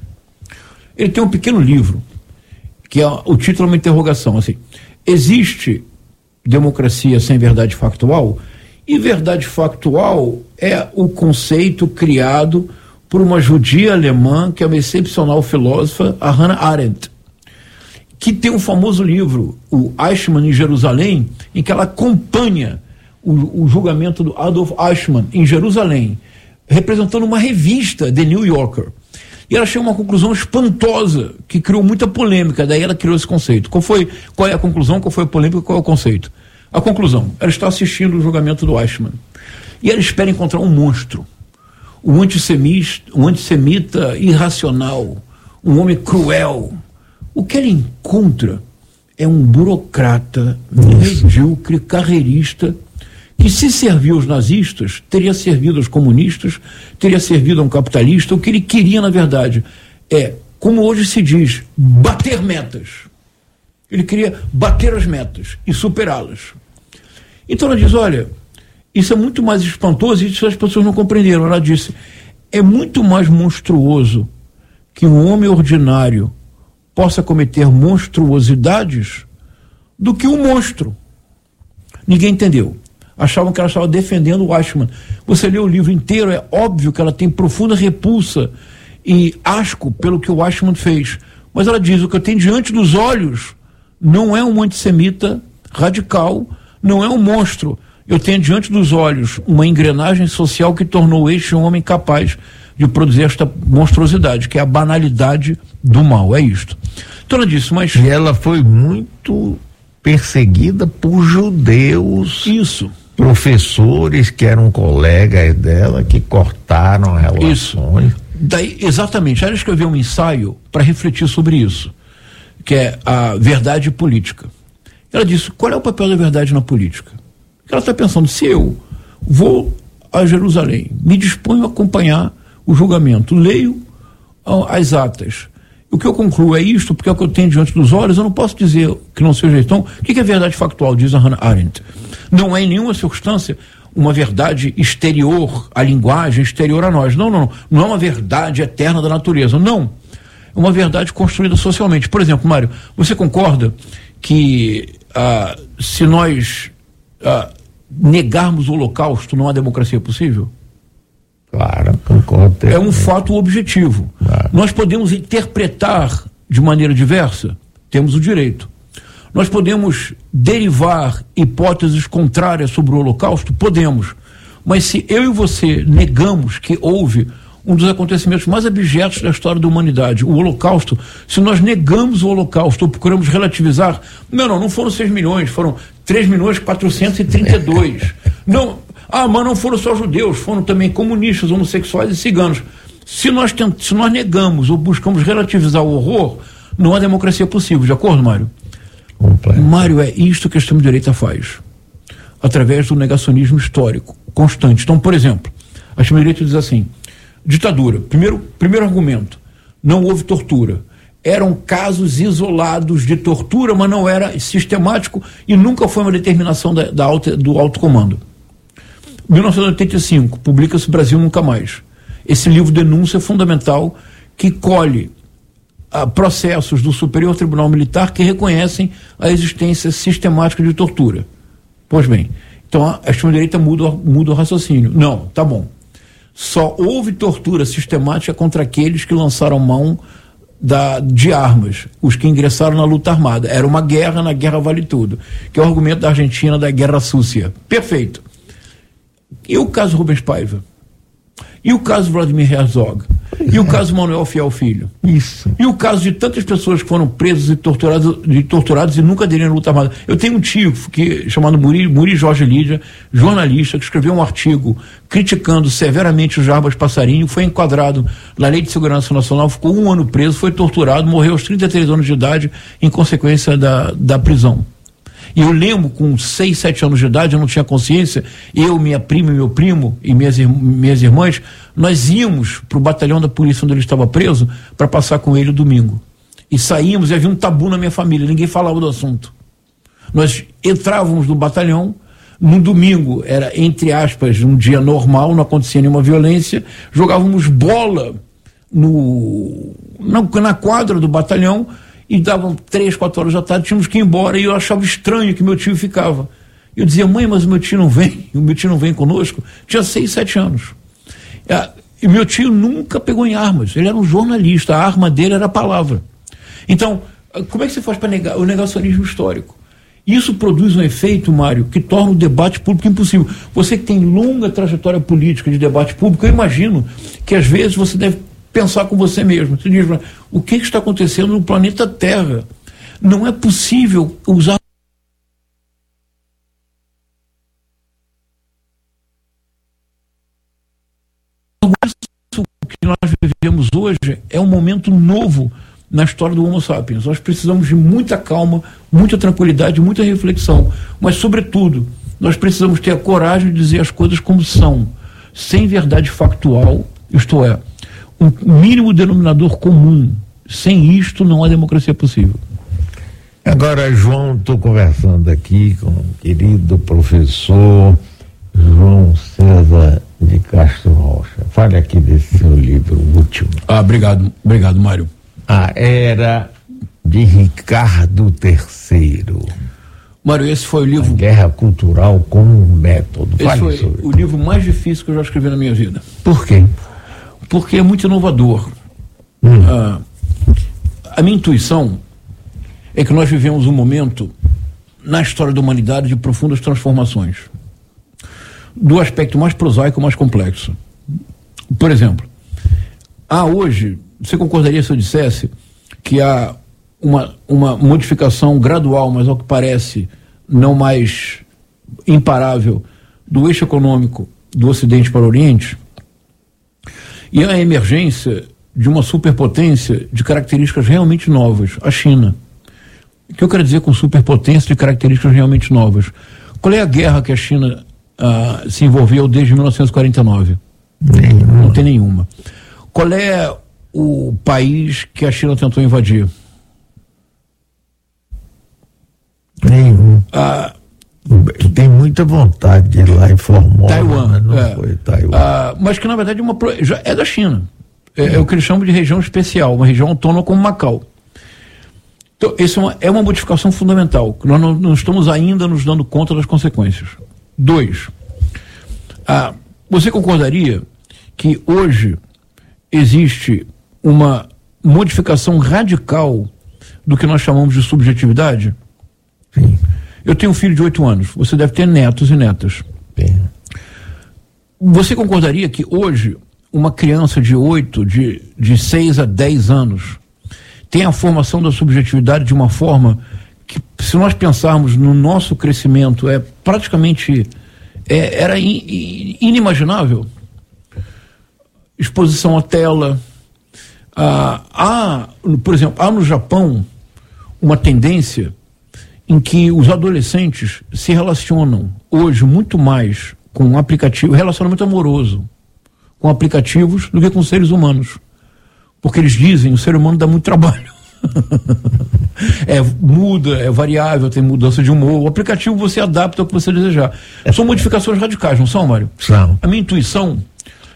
Ele tem um pequeno livro, que é, o título é uma interrogação, assim, existe democracia sem verdade factual? E verdade factual é o conceito criado por uma judia alemã, que é uma excepcional filósofa, a Hannah Arendt, que tem um famoso livro, o Eichmann em Jerusalém, em que ela acompanha o, o julgamento do Adolf Eichmann em Jerusalém, representando uma revista, The New Yorker. E ela chegou a uma conclusão espantosa, que criou muita polêmica, daí ela criou esse conceito. Qual foi, qual é a conclusão, qual foi a polêmica, qual é o conceito? A conclusão, ela está assistindo o julgamento do Eichmann, e ela espera encontrar um monstro, um antissemita, um antissemita irracional, um homem cruel. O que ela encontra é um burocrata, medíocre, carreirista, que se serviu aos nazistas, teria servido aos comunistas, teria servido a um capitalista. O que ele queria, na verdade, é, como hoje se diz, bater metas. Ele queria bater as metas e superá-las. Então ela diz, olha, isso é muito mais espantoso, e isso as pessoas não compreenderam. Ela disse, é muito mais monstruoso que um homem ordinário possa cometer monstruosidades do que um monstro. Ninguém entendeu. Achavam que ela estava defendendo o Eichmann. Você lê o livro inteiro, é óbvio que ela tem profunda repulsa e asco pelo que o Eichmann fez. Mas ela diz, o que eu tenho diante dos olhos não é um antissemita radical, não é um monstro. Eu tenho diante dos olhos uma engrenagem social que tornou este um homem capaz de produzir esta monstruosidade, que é a banalidade do mal. É isto. Então ela disse, mas... E ela foi muito perseguida por judeus. Isso. Professores que eram colegas dela, que cortaram relações. Isso. Daí, exatamente. Ela escreveu um ensaio para refletir sobre isso, que é a verdade política. Ela disse, qual é o papel da verdade na política? Ela está pensando, se eu vou a Jerusalém, me disponho a acompanhar o julgamento, leio as atas, o que eu concluo é isto, porque é o que eu tenho diante dos olhos, eu não posso dizer que não seja. Então, o que é verdade factual, diz a Hannah Arendt? Não é em nenhuma circunstância uma verdade exterior à linguagem, exterior a nós. Não, não, não. Não é uma verdade eterna da natureza. Não. É uma verdade construída socialmente. Por exemplo, Mário, você concorda que ah, se nós ah, negarmos o Holocausto, não há democracia possível? Claro, concordo. É um fato objetivo. Claro. Nós podemos interpretar de maneira diversa, temos o direito. Nós podemos derivar hipóteses contrárias sobre o Holocausto? Podemos. Mas se eu e você negamos que houve um dos acontecimentos mais abjetos da história da humanidade, o Holocausto, se nós negamos o Holocausto ou procuramos relativizar, não, não, não foram seis milhões, foram três milhões quatrocentos e trinta e dois. Não, ah, mas não foram só judeus, foram também comunistas, homossexuais e ciganos. Se nós, tent, se nós negamos ou buscamos relativizar o horror, não há democracia possível, de acordo, Mário? Completo. Mário, é isto que a extrema-direita faz, através do negacionismo histórico, constante. Então, por exemplo, a extrema-direita diz assim, ditadura, primeiro, primeiro argumento, não houve tortura. Eram casos isolados de tortura, mas não era sistemático e nunca foi uma determinação da, da alta, do alto comando. mil novecentos e oitenta e cinco, publica-se Brasil Nunca Mais. Esse livro denúncia fundamental que colhe a processos do Superior Tribunal Militar que reconhecem a existência sistemática de tortura. Pois bem, então a, a extrema-direita muda, muda o raciocínio. Não, tá bom. Só houve tortura sistemática contra aqueles que lançaram mão da, de armas, os que ingressaram na luta armada. Era uma guerra, na guerra vale tudo, que é o argumento da Argentina da Guerra Sucia. Perfeito. E o caso Rubens Paiva? E o caso Vladimir Herzog? E o caso Manuel Fiel Filho? Isso. E o caso de tantas pessoas que foram presas e torturadas, e torturadas e nunca aderiram à luta armada? Eu tenho um tio que, chamado Muri, Muri Jorge Lídia, jornalista, que escreveu um artigo criticando severamente o Jarbas Passarinho, foi enquadrado na Lei de Segurança Nacional, ficou um ano preso, foi torturado, morreu aos trinta e três anos de idade em consequência da, da prisão. E eu lembro, com seis, sete anos de idade, eu não tinha consciência, eu, minha prima e meu primo, e minhas, minhas irmãs, nós íamos para o batalhão da polícia onde ele estava preso, para passar com ele o domingo. E saímos, e havia um tabu na minha família, ninguém falava do assunto. Nós entrávamos no batalhão, no domingo, era, entre aspas, um dia normal, não acontecia nenhuma violência, jogávamos bola no, na, na quadra do batalhão, e davam três, quatro horas da tarde, tínhamos que ir embora, e eu achava estranho que meu tio ficava. Eu dizia, mãe, mas o meu tio não vem, o meu tio não vem conosco. Tinha seis, sete anos. E meu tio nunca pegou em armas, ele era um jornalista, a arma dele era a palavra. Então, como é que você faz para negar o negacionismo histórico? Isso produz um efeito, Mário, que torna o debate público impossível. Você que tem longa trajetória política de debate público, eu imagino que às vezes você deve pensar com você mesmo. Você diz, o que está acontecendo no planeta Terra? Não é possível usar isso que nós vivemos hoje é um momento novo na história do Homo sapiens. Nós precisamos de muita calma, muita tranquilidade, muita reflexão, mas sobretudo nós precisamos ter a coragem de dizer as coisas como são, sem verdade factual, isto é, um mínimo denominador comum. Sem isto não há democracia possível. Agora, João, estou conversando aqui com o querido professor João César de Castro Rocha. Fale aqui desse seu livro último. Ah, obrigado, obrigado, Mário. A Era de Ricardo terceiro. Mário, esse foi o livro... A Guerra Cultural como Método. Esse foi o livro mais difícil que eu já escrevi na minha vida. Por quê? Porque é muito inovador. Hum. Ah, a minha intuição é que nós vivemos um momento na história da humanidade de profundas transformações, do aspecto mais prosaico ao mais complexo. Por exemplo, há hoje, você concordaria se eu dissesse que há uma, uma modificação gradual, mas ao que parece não mais imparável, do eixo econômico do Ocidente para o Oriente? E a emergência de uma superpotência de características realmente novas, a China. O que eu quero dizer com superpotência de características realmente novas? Qual é a guerra que a China ah, se envolveu desde mil novecentos e quarenta e nove? Nenhuma. Não tem nenhuma. Qual é o país que a China tentou invadir? Nenhum. Ah, tem muita vontade de ir lá em Formosa, Taiwan, mas não é. foi Taiwan. Ah, mas que na verdade é, uma, já é da China. É, é o que eles chamam de região especial, uma região autônoma como Macau. Então, isso é uma, é uma modificação fundamental, que nós não, não estamos ainda nos dando conta das consequências. Dois, ah, você concordaria que hoje existe uma modificação radical do que nós chamamos de subjetividade? Sim. Eu tenho um filho de oito anos, você deve ter netos e netas. Sim. Você concordaria que hoje uma criança de oito, de, de seis a dez anos tem a formação da subjetividade de uma forma que, se nós pensarmos no nosso crescimento, é praticamente é, era in, in, inimaginável? Exposição à tela. Ah, há, por exemplo, há no Japão uma tendência em que os adolescentes se relacionam hoje muito mais com aplicativo, relacionamento amoroso, com aplicativos do que com seres humanos. Porque eles dizem que o ser humano dá muito trabalho. É, muda, é variável, tem mudança de humor. O aplicativo você adapta ao que você desejar. São modificações radicais, não são, Mário? São. A minha intuição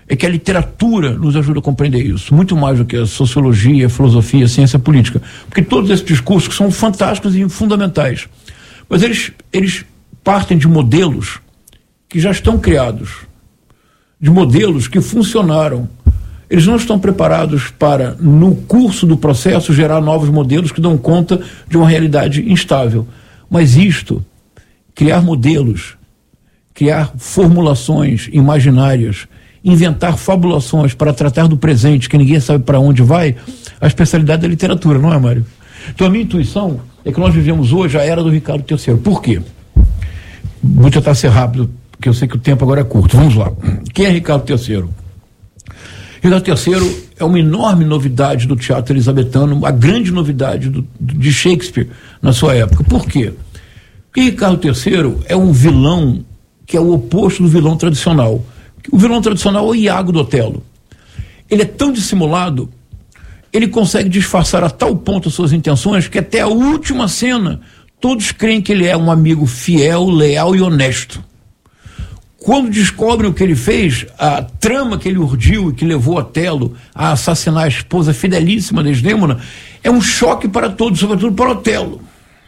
é que a literatura nos ajuda a compreender isso, muito mais do que a sociologia, a filosofia, a ciência política. Porque todos esses discursos são fantásticos e fundamentais. Mas eles, eles partem de modelos que já estão criados, de modelos que funcionaram. Eles não estão preparados para, no curso do processo, gerar novos modelos que dão conta de uma realidade instável. Mas isto, criar modelos, criar formulações imaginárias, inventar fabulações para tratar do presente que ninguém sabe para onde vai, a especialidade da literatura, não é, Mário? Então a minha intuição é que nós vivemos hoje a era do Ricardo terceiro. Por quê? Vou tentar ser rápido, porque eu sei que o tempo agora é curto. Vamos lá. Quem é Ricardo terceiro? Ricardo terceiro é uma enorme novidade do teatro elisabetano, a grande novidade do, de Shakespeare na sua época. Por quê? Porque Ricardo terceiro é um vilão que é o oposto do vilão tradicional. O vilão tradicional é o Iago do Otelo. Ele é tão dissimulado, ele consegue disfarçar a tal ponto as suas intenções que até a última cena todos creem que ele é um amigo fiel, leal e honesto. Quando descobrem o que ele fez, a trama que ele urdiu e que levou Otelo a assassinar a esposa fidelíssima Desdémona, é um choque para todos, sobretudo para Otelo.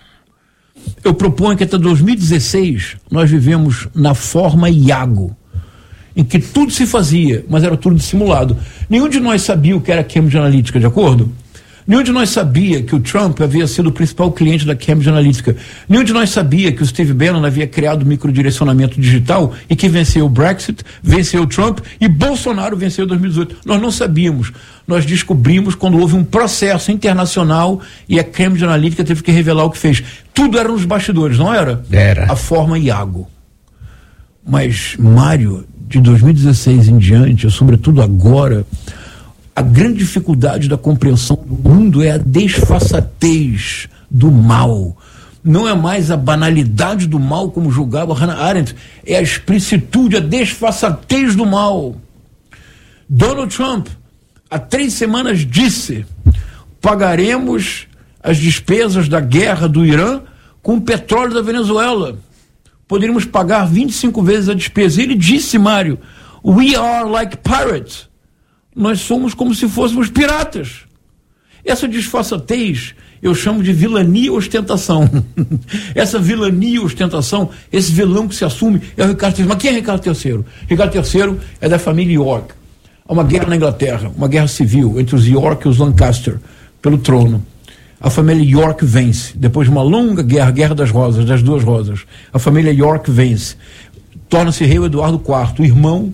Eu proponho que até dois mil e dezesseis nós vivemos na forma Iago, em que tudo se fazia, mas era tudo dissimulado. Nenhum de nós sabia o que era Cambridge Analytica, de acordo? Nenhum de nós sabia que o Trump havia sido o principal cliente da Cambridge Analytica. Nenhum de nós sabia que o Steve Bannon havia criado o microdirecionamento digital e que venceu o Brexit, venceu o Trump e Bolsonaro venceu em dois mil e dezoito. Nós não sabíamos. Nós descobrimos quando houve um processo internacional e a Cambridge Analytica teve que revelar o que fez. Tudo era nos bastidores, não era? Era. A forma Iago. Mas, Mário, de dois mil e dezesseis em diante, sobretudo agora, a grande dificuldade da compreensão do mundo é a desfaçatez do mal. Não é mais a banalidade do mal, como julgava Hannah Arendt, é a explicitude, a desfaçatez do mal. Donald Trump, há três semanas, disse: pagaremos as despesas da guerra do Irã com o petróleo da Venezuela. Poderíamos pagar vinte e cinco vezes a despesa. Ele disse, Mário, we are like pirates. Nós somos como se fôssemos piratas. Essa disfarçatez eu chamo de vilania e ostentação. Essa vilania e ostentação, esse vilão que se assume é o Ricardo terceiro. Mas quem é Ricardo terceiro? Ricardo terceiro é da família York. Há uma guerra na Inglaterra, uma guerra civil entre os York e os Lancaster pelo trono. A família York vence. Depois de uma longa guerra, Guerra das Rosas, das Duas Rosas, a família York vence. Torna-se rei o Eduardo quarto, irmão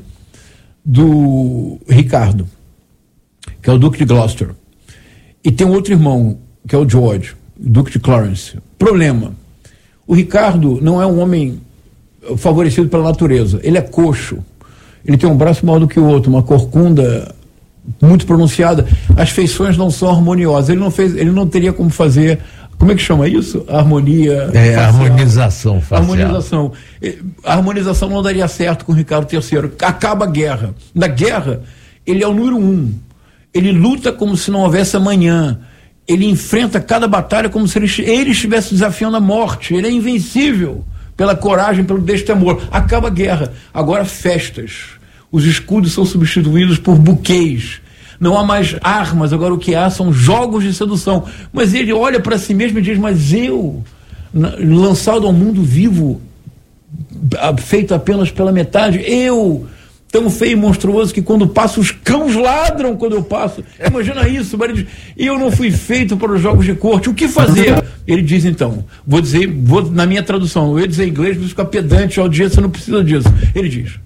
do Ricardo, que é o Duque de Gloucester. E tem um outro irmão, que é o George, Duque de Clarence. Problema: o Ricardo não é um homem favorecido pela natureza. Ele é coxo. Ele tem um braço maior do que o outro, uma corcunda muito pronunciada. As feições não são harmoniosas. Ele não fez, ele não teria como fazer. Como é que chama isso? Harmonia. É, facial. harmonização facial. Harmonização. A harmonização não daria certo com o Ricardo terceiro. Acaba a guerra. Na guerra, ele é o número um. Ele luta como se não houvesse amanhã. Ele enfrenta cada batalha como se ele, ele estivesse desafiando a morte. Ele é invencível pela coragem, pelo destemor. Acaba a guerra. Agora, festas. Os escudos são substituídos por buquês. Não há mais armas, agora o que há são jogos de sedução. Mas ele olha para si mesmo e diz: mas eu, lançado ao mundo vivo, feito apenas pela metade, eu, tão feio e monstruoso que quando passo os cães ladram quando eu passo. Imagina isso, mas ele diz: eu não fui feito para os jogos de corte, o que fazer? Ele diz então, vou dizer, vou, na minha tradução, eu ia dizer em inglês, mas ficar pedante, audiência não precisa disso. Ele diz: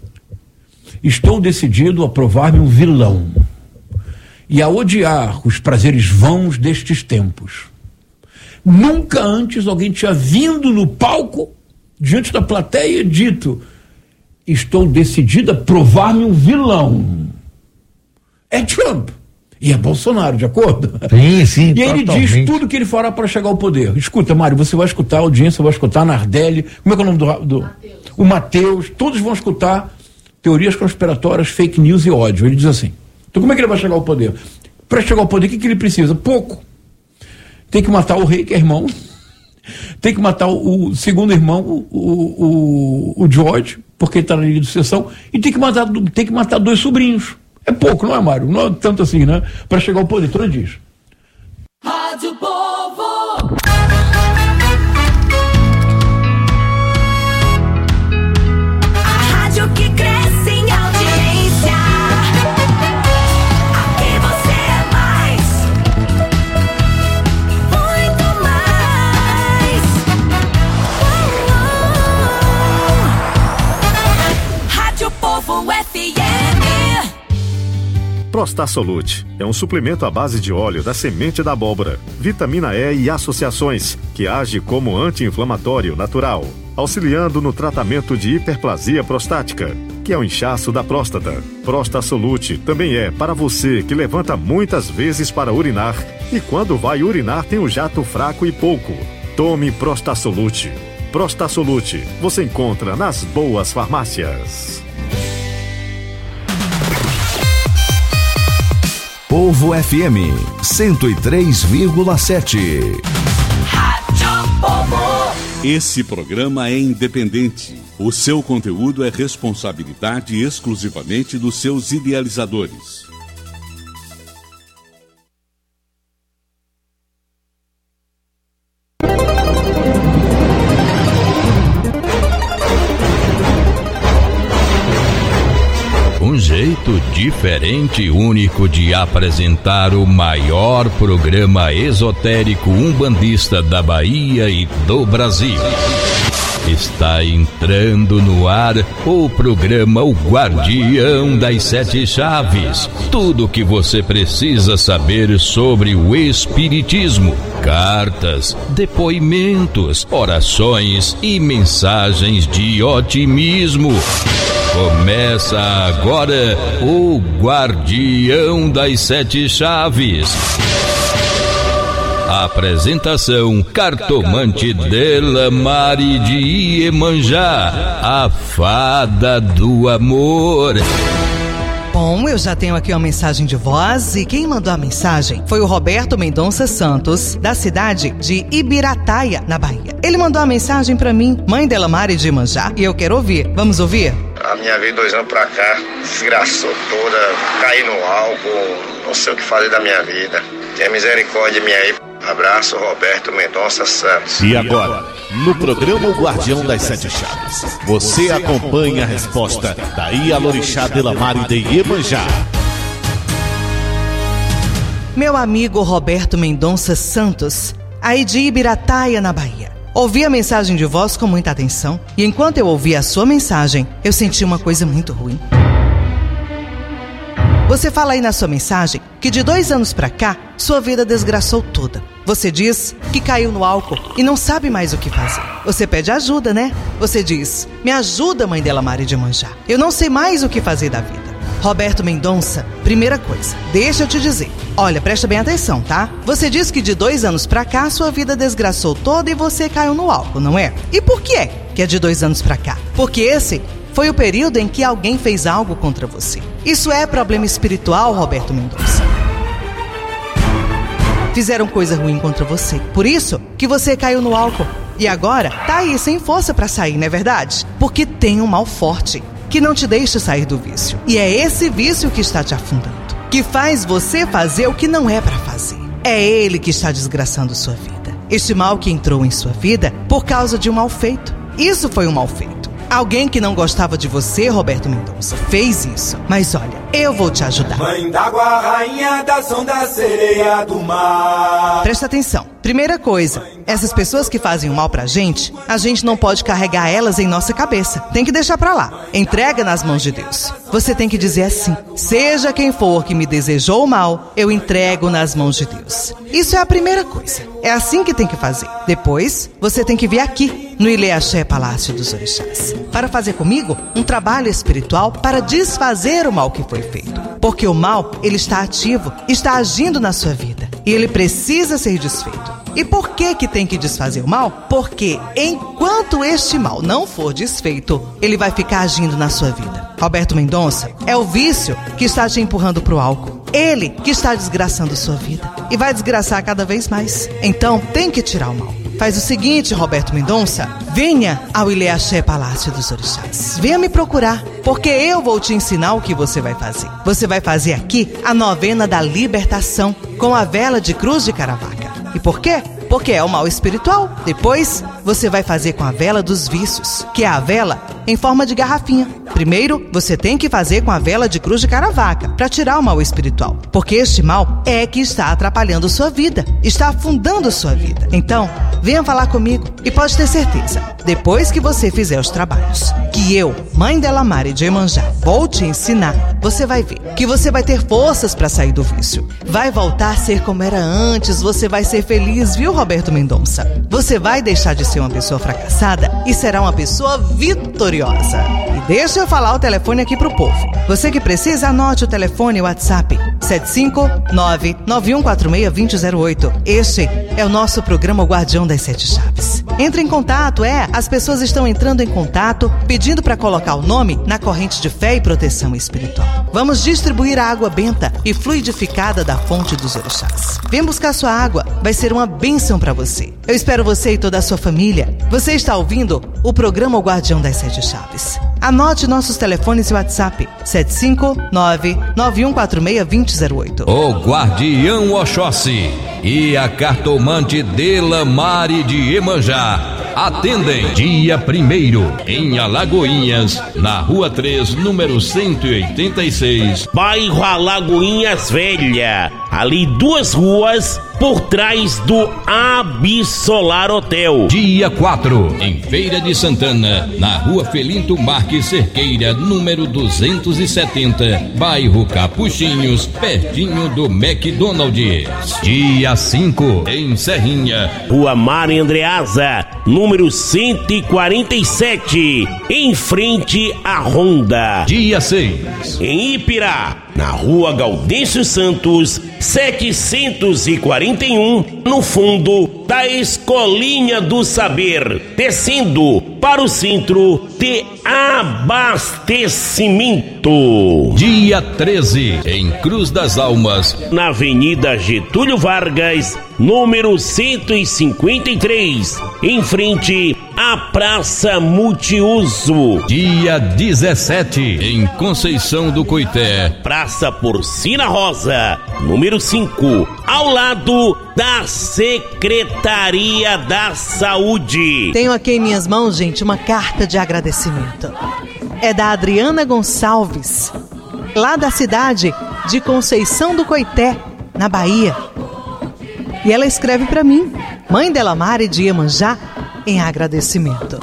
estou decidido a provar-me um vilão e a odiar os prazeres vãos destes tempos. Nunca antes alguém tinha vindo no palco, diante da plateia, e dito: estou decidido a provar-me um vilão. É Trump. E é Bolsonaro, de acordo? Sim, sim, E ele totalmente. diz tudo que ele fará para chegar ao poder. Escuta, Mário, você vai escutar, a audiência vai escutar, Nardelli, como é que é o nome do... do Mateus. O Mateus, todos vão escutar teorias conspiratórias, fake news e ódio. Ele diz assim: então como é que ele vai chegar ao poder? Para chegar ao poder, o que, que ele precisa? Pouco. Tem que matar o rei, que é irmão. Tem que matar o, o segundo irmão, o, o, o George, porque ele está na linha de sucessão, e tem que matar, tem que matar dois sobrinhos. É pouco, não é, Mário? Não é tanto assim, né? Para chegar ao poder, todo diz. Rádio Povo. A rádio que cresce em audiência. Aqui você é mais, muito mais. Uh, uh. Rádio Povo F M. Prostasolute é um suplemento à base de óleo da semente da abóbora, vitamina E e associações, que age como anti-inflamatório natural, auxiliando no tratamento de hiperplasia prostática, que é o inchaço da próstata. Prostasolute também é para você que levanta muitas vezes para urinar e quando vai urinar tem um jato fraco e pouco. Tome Prostasolute. Prostasolute você encontra nas boas farmácias. Povo F M cento e três vírgula sete. Rádio Povo. Esse programa é independente. O seu conteúdo é responsabilidade exclusivamente dos seus idealizadores. Um jeito diferente e único de apresentar o maior programa esotérico umbandista da Bahia e do Brasil. Está entrando no ar o programa O Guardião das Sete Chaves. Tudo o que você precisa saber sobre o espiritismo. Cartas, depoimentos, orações e mensagens de otimismo. Começa agora o Guardião das Sete Chaves. Apresentação: Cartomante Delamare de Iemanjá, a fada do amor. Bom, eu já tenho aqui uma mensagem de voz e quem mandou a mensagem foi o Roberto Mendonça Santos, da cidade de Ibirataia, na Bahia. Ele mandou a mensagem pra mim, mãe Delamare de Iemanjá, e eu quero ouvir. Vamos ouvir? A minha vida, dois anos pra cá, desgraçou toda, caí no álcool, não sei o que fazer da minha vida. Tenha misericórdia minha aí. Abraço, Roberto Mendonça Santos. E agora, no programa O Guardião das Sete Chaves, você acompanha a resposta da Ialorixá Delamare de Iemanjá. Meu amigo Roberto Mendonça Santos, aí de Ibirataia, na Bahia. Ouvi a mensagem de voz com muita atenção e enquanto eu ouvi a sua mensagem, eu senti uma coisa muito ruim. Você fala aí na sua mensagem que de dois anos pra cá, sua vida desgraçou toda. Você diz que caiu no álcool e não sabe mais o que fazer. Você pede ajuda, né? Você diz: me ajuda, mãe Delamare de Iemanjá. Eu não sei mais o que fazer da vida. Roberto Mendonça, primeira coisa, deixa eu te dizer. Olha, presta bem atenção, tá? Você diz que de dois anos pra cá, sua vida desgraçou toda e você caiu no álcool, não é? E por que é que é de dois anos pra cá? Porque esse foi o período em que alguém fez algo contra você. Isso é problema espiritual, Roberto Mendonça. Fizeram coisa ruim contra você. Por isso que você caiu no álcool. E agora tá aí sem força pra sair, não é verdade? Porque tem um mal forte que não te deixa sair do vício. E é esse vício que está te afundando, que faz você fazer o que não é pra fazer. É ele que está desgraçando sua vida. Este mal que entrou em sua vida por causa de um mal feito. Isso foi um mal feito. Alguém que não gostava de você, Roberto Mendonça, fez isso. Mas olha, eu vou te ajudar. Mãe d'água, rainha da sonda, sereia do mar. Presta atenção. Primeira coisa, essas pessoas que fazem o mal pra gente, a gente não pode carregar elas em nossa cabeça. Tem que deixar pra lá. Entrega nas mãos de Deus. Você tem que dizer assim: seja quem for que me desejou o mal, eu entrego nas mãos de Deus. Isso é a primeira coisa. É assim que tem que fazer. Depois, você tem que vir aqui, no Ileaxé Palácio dos Orixás, para fazer comigo um trabalho espiritual para desfazer o mal que foi feito. Porque o mal, ele está ativo, está agindo na sua vida. E ele precisa ser desfeito. E por que que tem que desfazer o mal? Porque enquanto este mal não for desfeito, ele vai ficar agindo na sua vida. Roberto Mendonça, é o vício que está te empurrando para o álcool. Ele que está desgraçando sua vida. E vai desgraçar cada vez mais. Então tem que tirar o mal. Faz o seguinte, Roberto Mendonça, venha ao Ileaxé Palácio dos Orixás. Venha me procurar, porque eu vou te ensinar o que você vai fazer. Você vai fazer aqui a novena da libertação com a vela de cruz de Caravaca. E por quê? Porque é o mal espiritual. Depois, você vai fazer com a vela dos vícios, que é a vela em forma de garrafinha. Primeiro, você tem que fazer com a vela de cruz de Caravaca, para tirar o mal espiritual. Porque este mal é que está atrapalhando sua vida, está afundando sua vida. Então, venha falar comigo e pode ter certeza, depois que você fizer os trabalhos, que eu, Mãe Delamare de Iemanjá, vou te ensinar, você vai ver que você vai ter forças para sair do vício. Vai voltar a ser como era antes, você vai ser feliz, viu, Roberto Mendonça? Você vai deixar de ser uma pessoa fracassada e será uma pessoa vitoriosa. E deixa eu falar o telefone aqui pro povo. Você que precisa, anote o telefone e o WhatsApp sete cinco nove, nove um quatro seis, dois zero zero oito. Este é o nosso programa O Guardião das Sete Chaves. Entre em contato, é, as pessoas estão entrando em contato pedindo para colocar o nome na corrente de fé e proteção espiritual. Vamos distribuir a água benta e fluidificada da fonte dos orixás. Vem buscar sua água, vai ser uma bênção para você. Eu espero você e toda a sua família. Você está ouvindo o programa O Guardião das Sete Chaves. Anote nossos telefones e WhatsApp sete cinco nove, nove um quatro seis, dois zero zero oito. O Guardião Oxóssi e a cartomante Delamare de Iemanjá atendem dia primeiro em Alagoinhas, na Rua três, número cento e oitenta e seis, bairro Alagoinhas Velha, ali duas ruas por trás do Absolar Hotel. Dia quatro, em Feira de Santana, na Rua Felinto Marques Cerqueira, número duzentos e setenta, bairro Capuchinhos, pertinho do McDonald's. Dia cinco, em Serrinha, Rua Mário Andreasa, número cento e quarenta e sete, em frente à Honda. Dia seis, em Ipirá, na Rua Gaudêncio Santos, setecentos e quarenta e um, no fundo da Escolinha do Saber, descendo para o centro de abastecimento. Dia treze, em Cruz das Almas, na Avenida Getúlio Vargas, número cento e cinquenta e três, em frente à Praça Multiuso. Dia dezessete, em Conceição do Coité, Praça Porcina Rosa, número cinco, ao lado da Secretaria da Saúde. Tenho aqui em minhas mãos, gente, uma carta de agradecimento. É da Adriana Gonçalves, lá da cidade de Conceição do Coité, na Bahia. E ela escreve para mim, Mãe Delamare de Iemanjá, em agradecimento.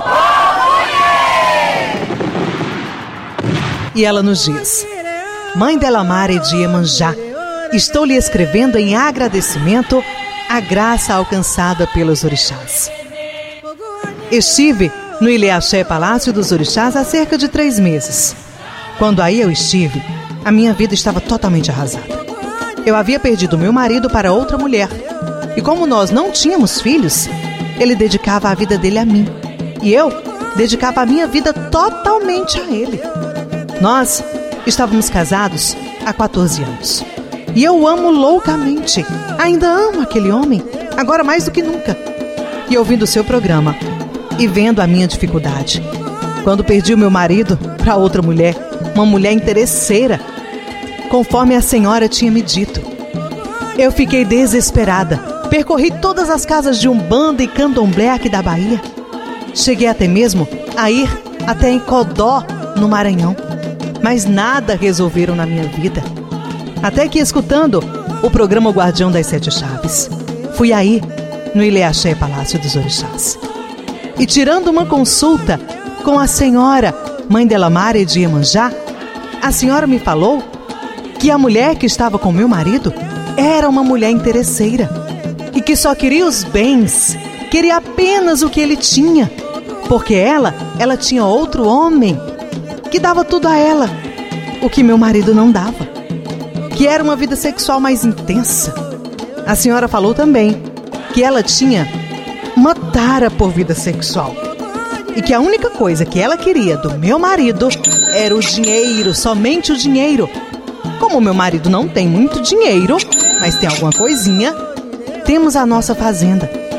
E ela nos diz: Mãe Delamare de Iemanjá, estou lhe escrevendo em agradecimento a graça alcançada pelos orixás. Estive no Ileaxé Palácio dos Orixás há cerca de três meses. Quando aí eu estive, a minha vida estava totalmente arrasada. Eu havia perdido meu marido para outra mulher. E como nós não tínhamos filhos, ele dedicava a vida dele a mim. E eu dedicava a minha vida totalmente a ele. Nós estávamos casados há quatorze anos. E eu o amo loucamente. Ainda amo aquele homem, agora mais do que nunca. E ouvindo o seu programa e vendo a minha dificuldade, quando perdi o meu marido para outra mulher, uma mulher interesseira, conforme a senhora tinha me dito, eu fiquei desesperada. Percorri todas as casas de Umbanda e Candomblé aqui da Bahia. Cheguei até mesmo a ir até em Codó, no Maranhão. Mas nada resolveram na minha vida. Até que, escutando o programa O Guardião das Sete Chaves, fui aí no Ileaxé Palácio dos Orixás. E tirando uma consulta com a senhora Mãe Delamare de Iemanjá, a senhora me falou que a mulher que estava com meu marido era uma mulher interesseira e que só queria os bens, queria apenas o que ele tinha, porque ela, ela tinha outro homem que dava tudo a ela, o que meu marido não dava, que era uma vida sexual mais intensa. A senhora falou também que ela tinha uma tara por vida sexual e que a única coisa que ela queria do meu marido era o dinheiro, somente o dinheiro. Como meu marido não tem muito dinheiro, mas tem alguma coisinha, temos a nossa fazenda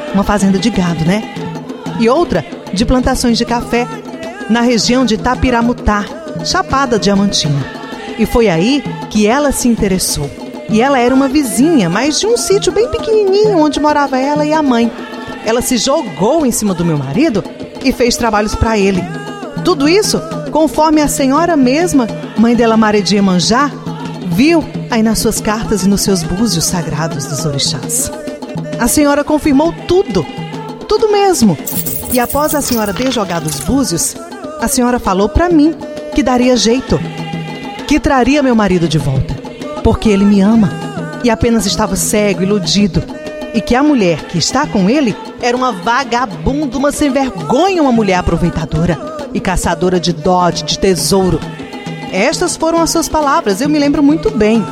uma fazenda de gado, né? E outra de plantações de café, na região de Tapiramutá, Chapada Diamantina. E foi aí que ela se interessou. E ela era uma vizinha, mas de um sítio bem pequenininho onde morava ela e a mãe. Ela se jogou em cima do meu marido e fez trabalhos para ele. Tudo isso conforme a senhora mesma, mãe dela Maria de Iemanjá, viu aí nas suas cartas e nos seus búzios sagrados dos orixás. A senhora confirmou tudo, tudo mesmo. E após a senhora ter jogado os búzios, a senhora falou para mim que daria jeito, que traria meu marido de volta, porque ele me ama e apenas estava cego, iludido, e que a mulher que está com ele era uma vagabunda, uma sem vergonha, uma mulher aproveitadora e caçadora de dote, de tesouro. Estas foram as suas palavras, eu me lembro muito bem.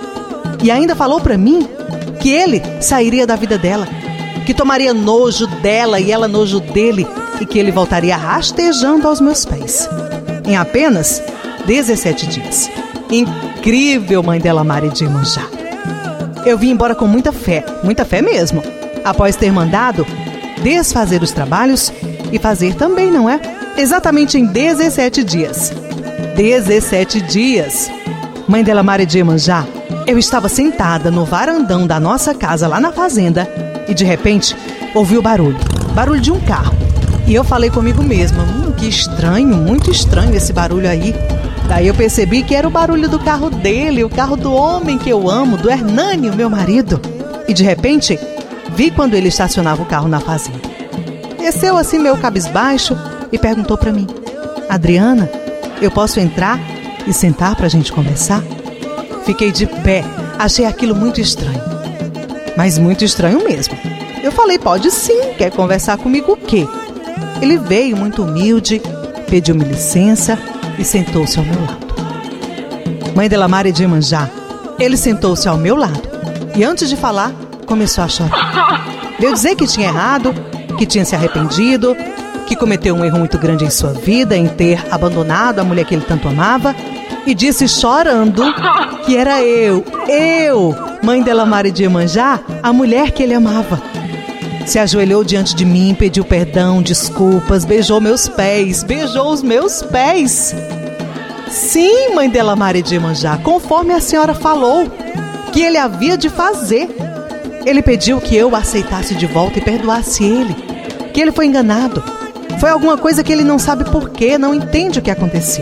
E ainda falou para mim que ele sairia da vida dela, que tomaria nojo dela e ela nojo dele, e que ele voltaria rastejando aos meus pés. Em apenas dezessete dias. Incrível, mãe dela, Maria de Iemanjá. Eu vim embora com muita fé, muita fé mesmo, após ter mandado desfazer os trabalhos e fazer também, não é? Exatamente em dezessete dias. dezessete dias. Mãe dela, Maria de Iemanjá, eu estava sentada no varandão da nossa casa lá na fazenda e de repente ouvi o barulho, barulho de um carro. E eu falei comigo mesma, hum, que estranho, muito estranho esse barulho aí. Daí eu percebi que era o barulho do carro dele, o carro do homem que eu amo, do Hernani, o meu marido. E de repente, vi quando ele estacionava o carro na fazenda. Desceu assim meu cabisbaixo e perguntou para mim, Adriana, eu posso entrar e sentar pra gente conversar? Fiquei de pé, achei aquilo muito estranho. Mas muito estranho mesmo. Eu falei, pode sim, quer conversar comigo o quê? Ele veio muito humilde, pediu-me licença e sentou-se ao meu lado. Mãe dela, Maria de Iemanjá, ele sentou-se ao meu lado e antes de falar, começou a chorar. Veio dizer que tinha errado, que tinha se arrependido, que cometeu um erro muito grande em sua vida, em ter abandonado a mulher que ele tanto amava, e disse chorando que era eu, eu, mãe dela, Maria de Iemanjá, a mulher que ele amava. Se ajoelhou diante de mim, pediu perdão, desculpas, beijou meus pés, beijou os meus pés. Sim, mãe dela, Maria de Iemanjá, conforme a senhora falou, que ele havia de fazer. Ele pediu que eu o aceitasse de volta e perdoasse ele, que ele foi enganado. Foi alguma coisa que ele não sabe porquê, não entende o que aconteceu.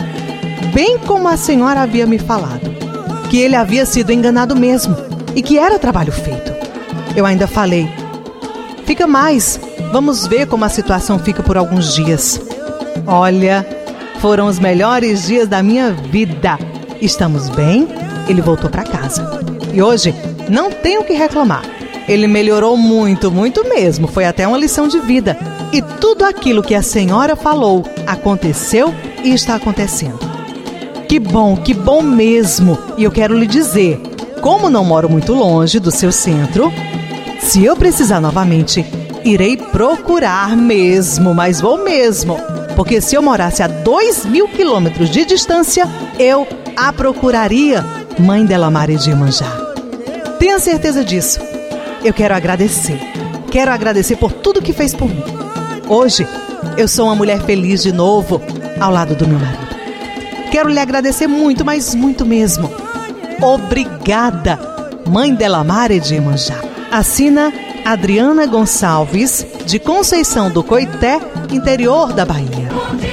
Bem como a senhora havia me falado, que ele havia sido enganado mesmo e que era trabalho feito. Eu ainda falei, fica mais, vamos ver como a situação fica por alguns dias. Olha, foram os melhores dias da minha vida. Estamos bem, ele voltou para casa. E hoje não tenho o que reclamar. Ele melhorou muito, muito mesmo, foi até uma lição de vida. E tudo aquilo que a senhora falou aconteceu e está acontecendo. Que bom, que bom mesmo. E eu quero lhe dizer, como não moro muito longe do seu centro, se eu precisar novamente, irei procurar mesmo, mas vou mesmo. Porque se eu morasse a dois mil quilômetros de distância, eu a procuraria, mãe dela, Maria de Iemanjá. Tenha certeza disso. Eu quero agradecer. Quero agradecer por tudo que fez por mim. Hoje, eu sou uma mulher feliz de novo, ao lado do meu marido. Quero lhe agradecer muito, mas muito mesmo. Obrigada, mãe dela, Maria de Iemanjá. Assina Adriana Gonçalves, de Conceição do Coité, interior da Bahia.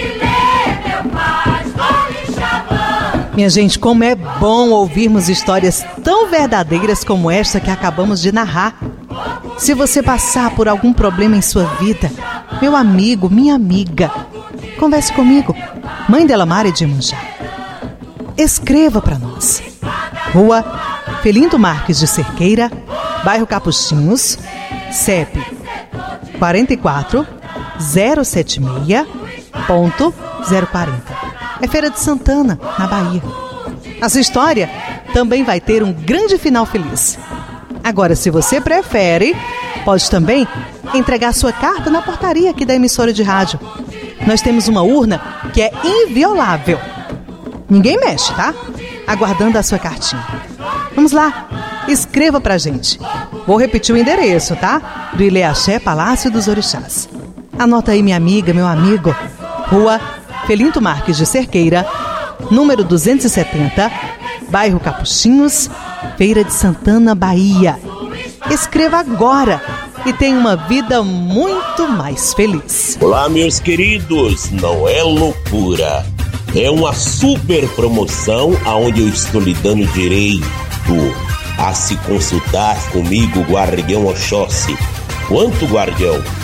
Minha gente, como é bom ouvirmos histórias tão verdadeiras como esta que acabamos de narrar. Se você passar por algum problema em sua vida, meu amigo, minha amiga, converse comigo, mãe dela, Maria de Iemanjá. Escreva para nós. Rua Felindo Marques de Cerqueira, bairro Capuchinhos, C E P quatro quatro zero sete seis ponto zero quatro zero. É Feira de Santana, na Bahia. A sua história também vai ter um grande final feliz. Agora, se você prefere, pode também entregar sua carta na portaria aqui da emissora de rádio. Nós temos uma urna que é inviolável. Ninguém mexe, tá? Aguardando a sua cartinha. Vamos lá, escreva pra gente. Vou repetir o endereço, tá? Do Ileaxé Palácio dos Orixás. Anota aí, minha amiga, meu amigo. Rua Felinto Marques de Cerqueira, número duzentos e setenta, bairro Capuchinhos, Feira de Santana, Bahia. Escreva agora e tenha uma vida muito mais feliz. Olá, meus queridos, não é loucura. É uma super promoção aonde eu estou lhe dando direito a se consultar comigo, Guardião Oxóssi. Quanto, Guardião?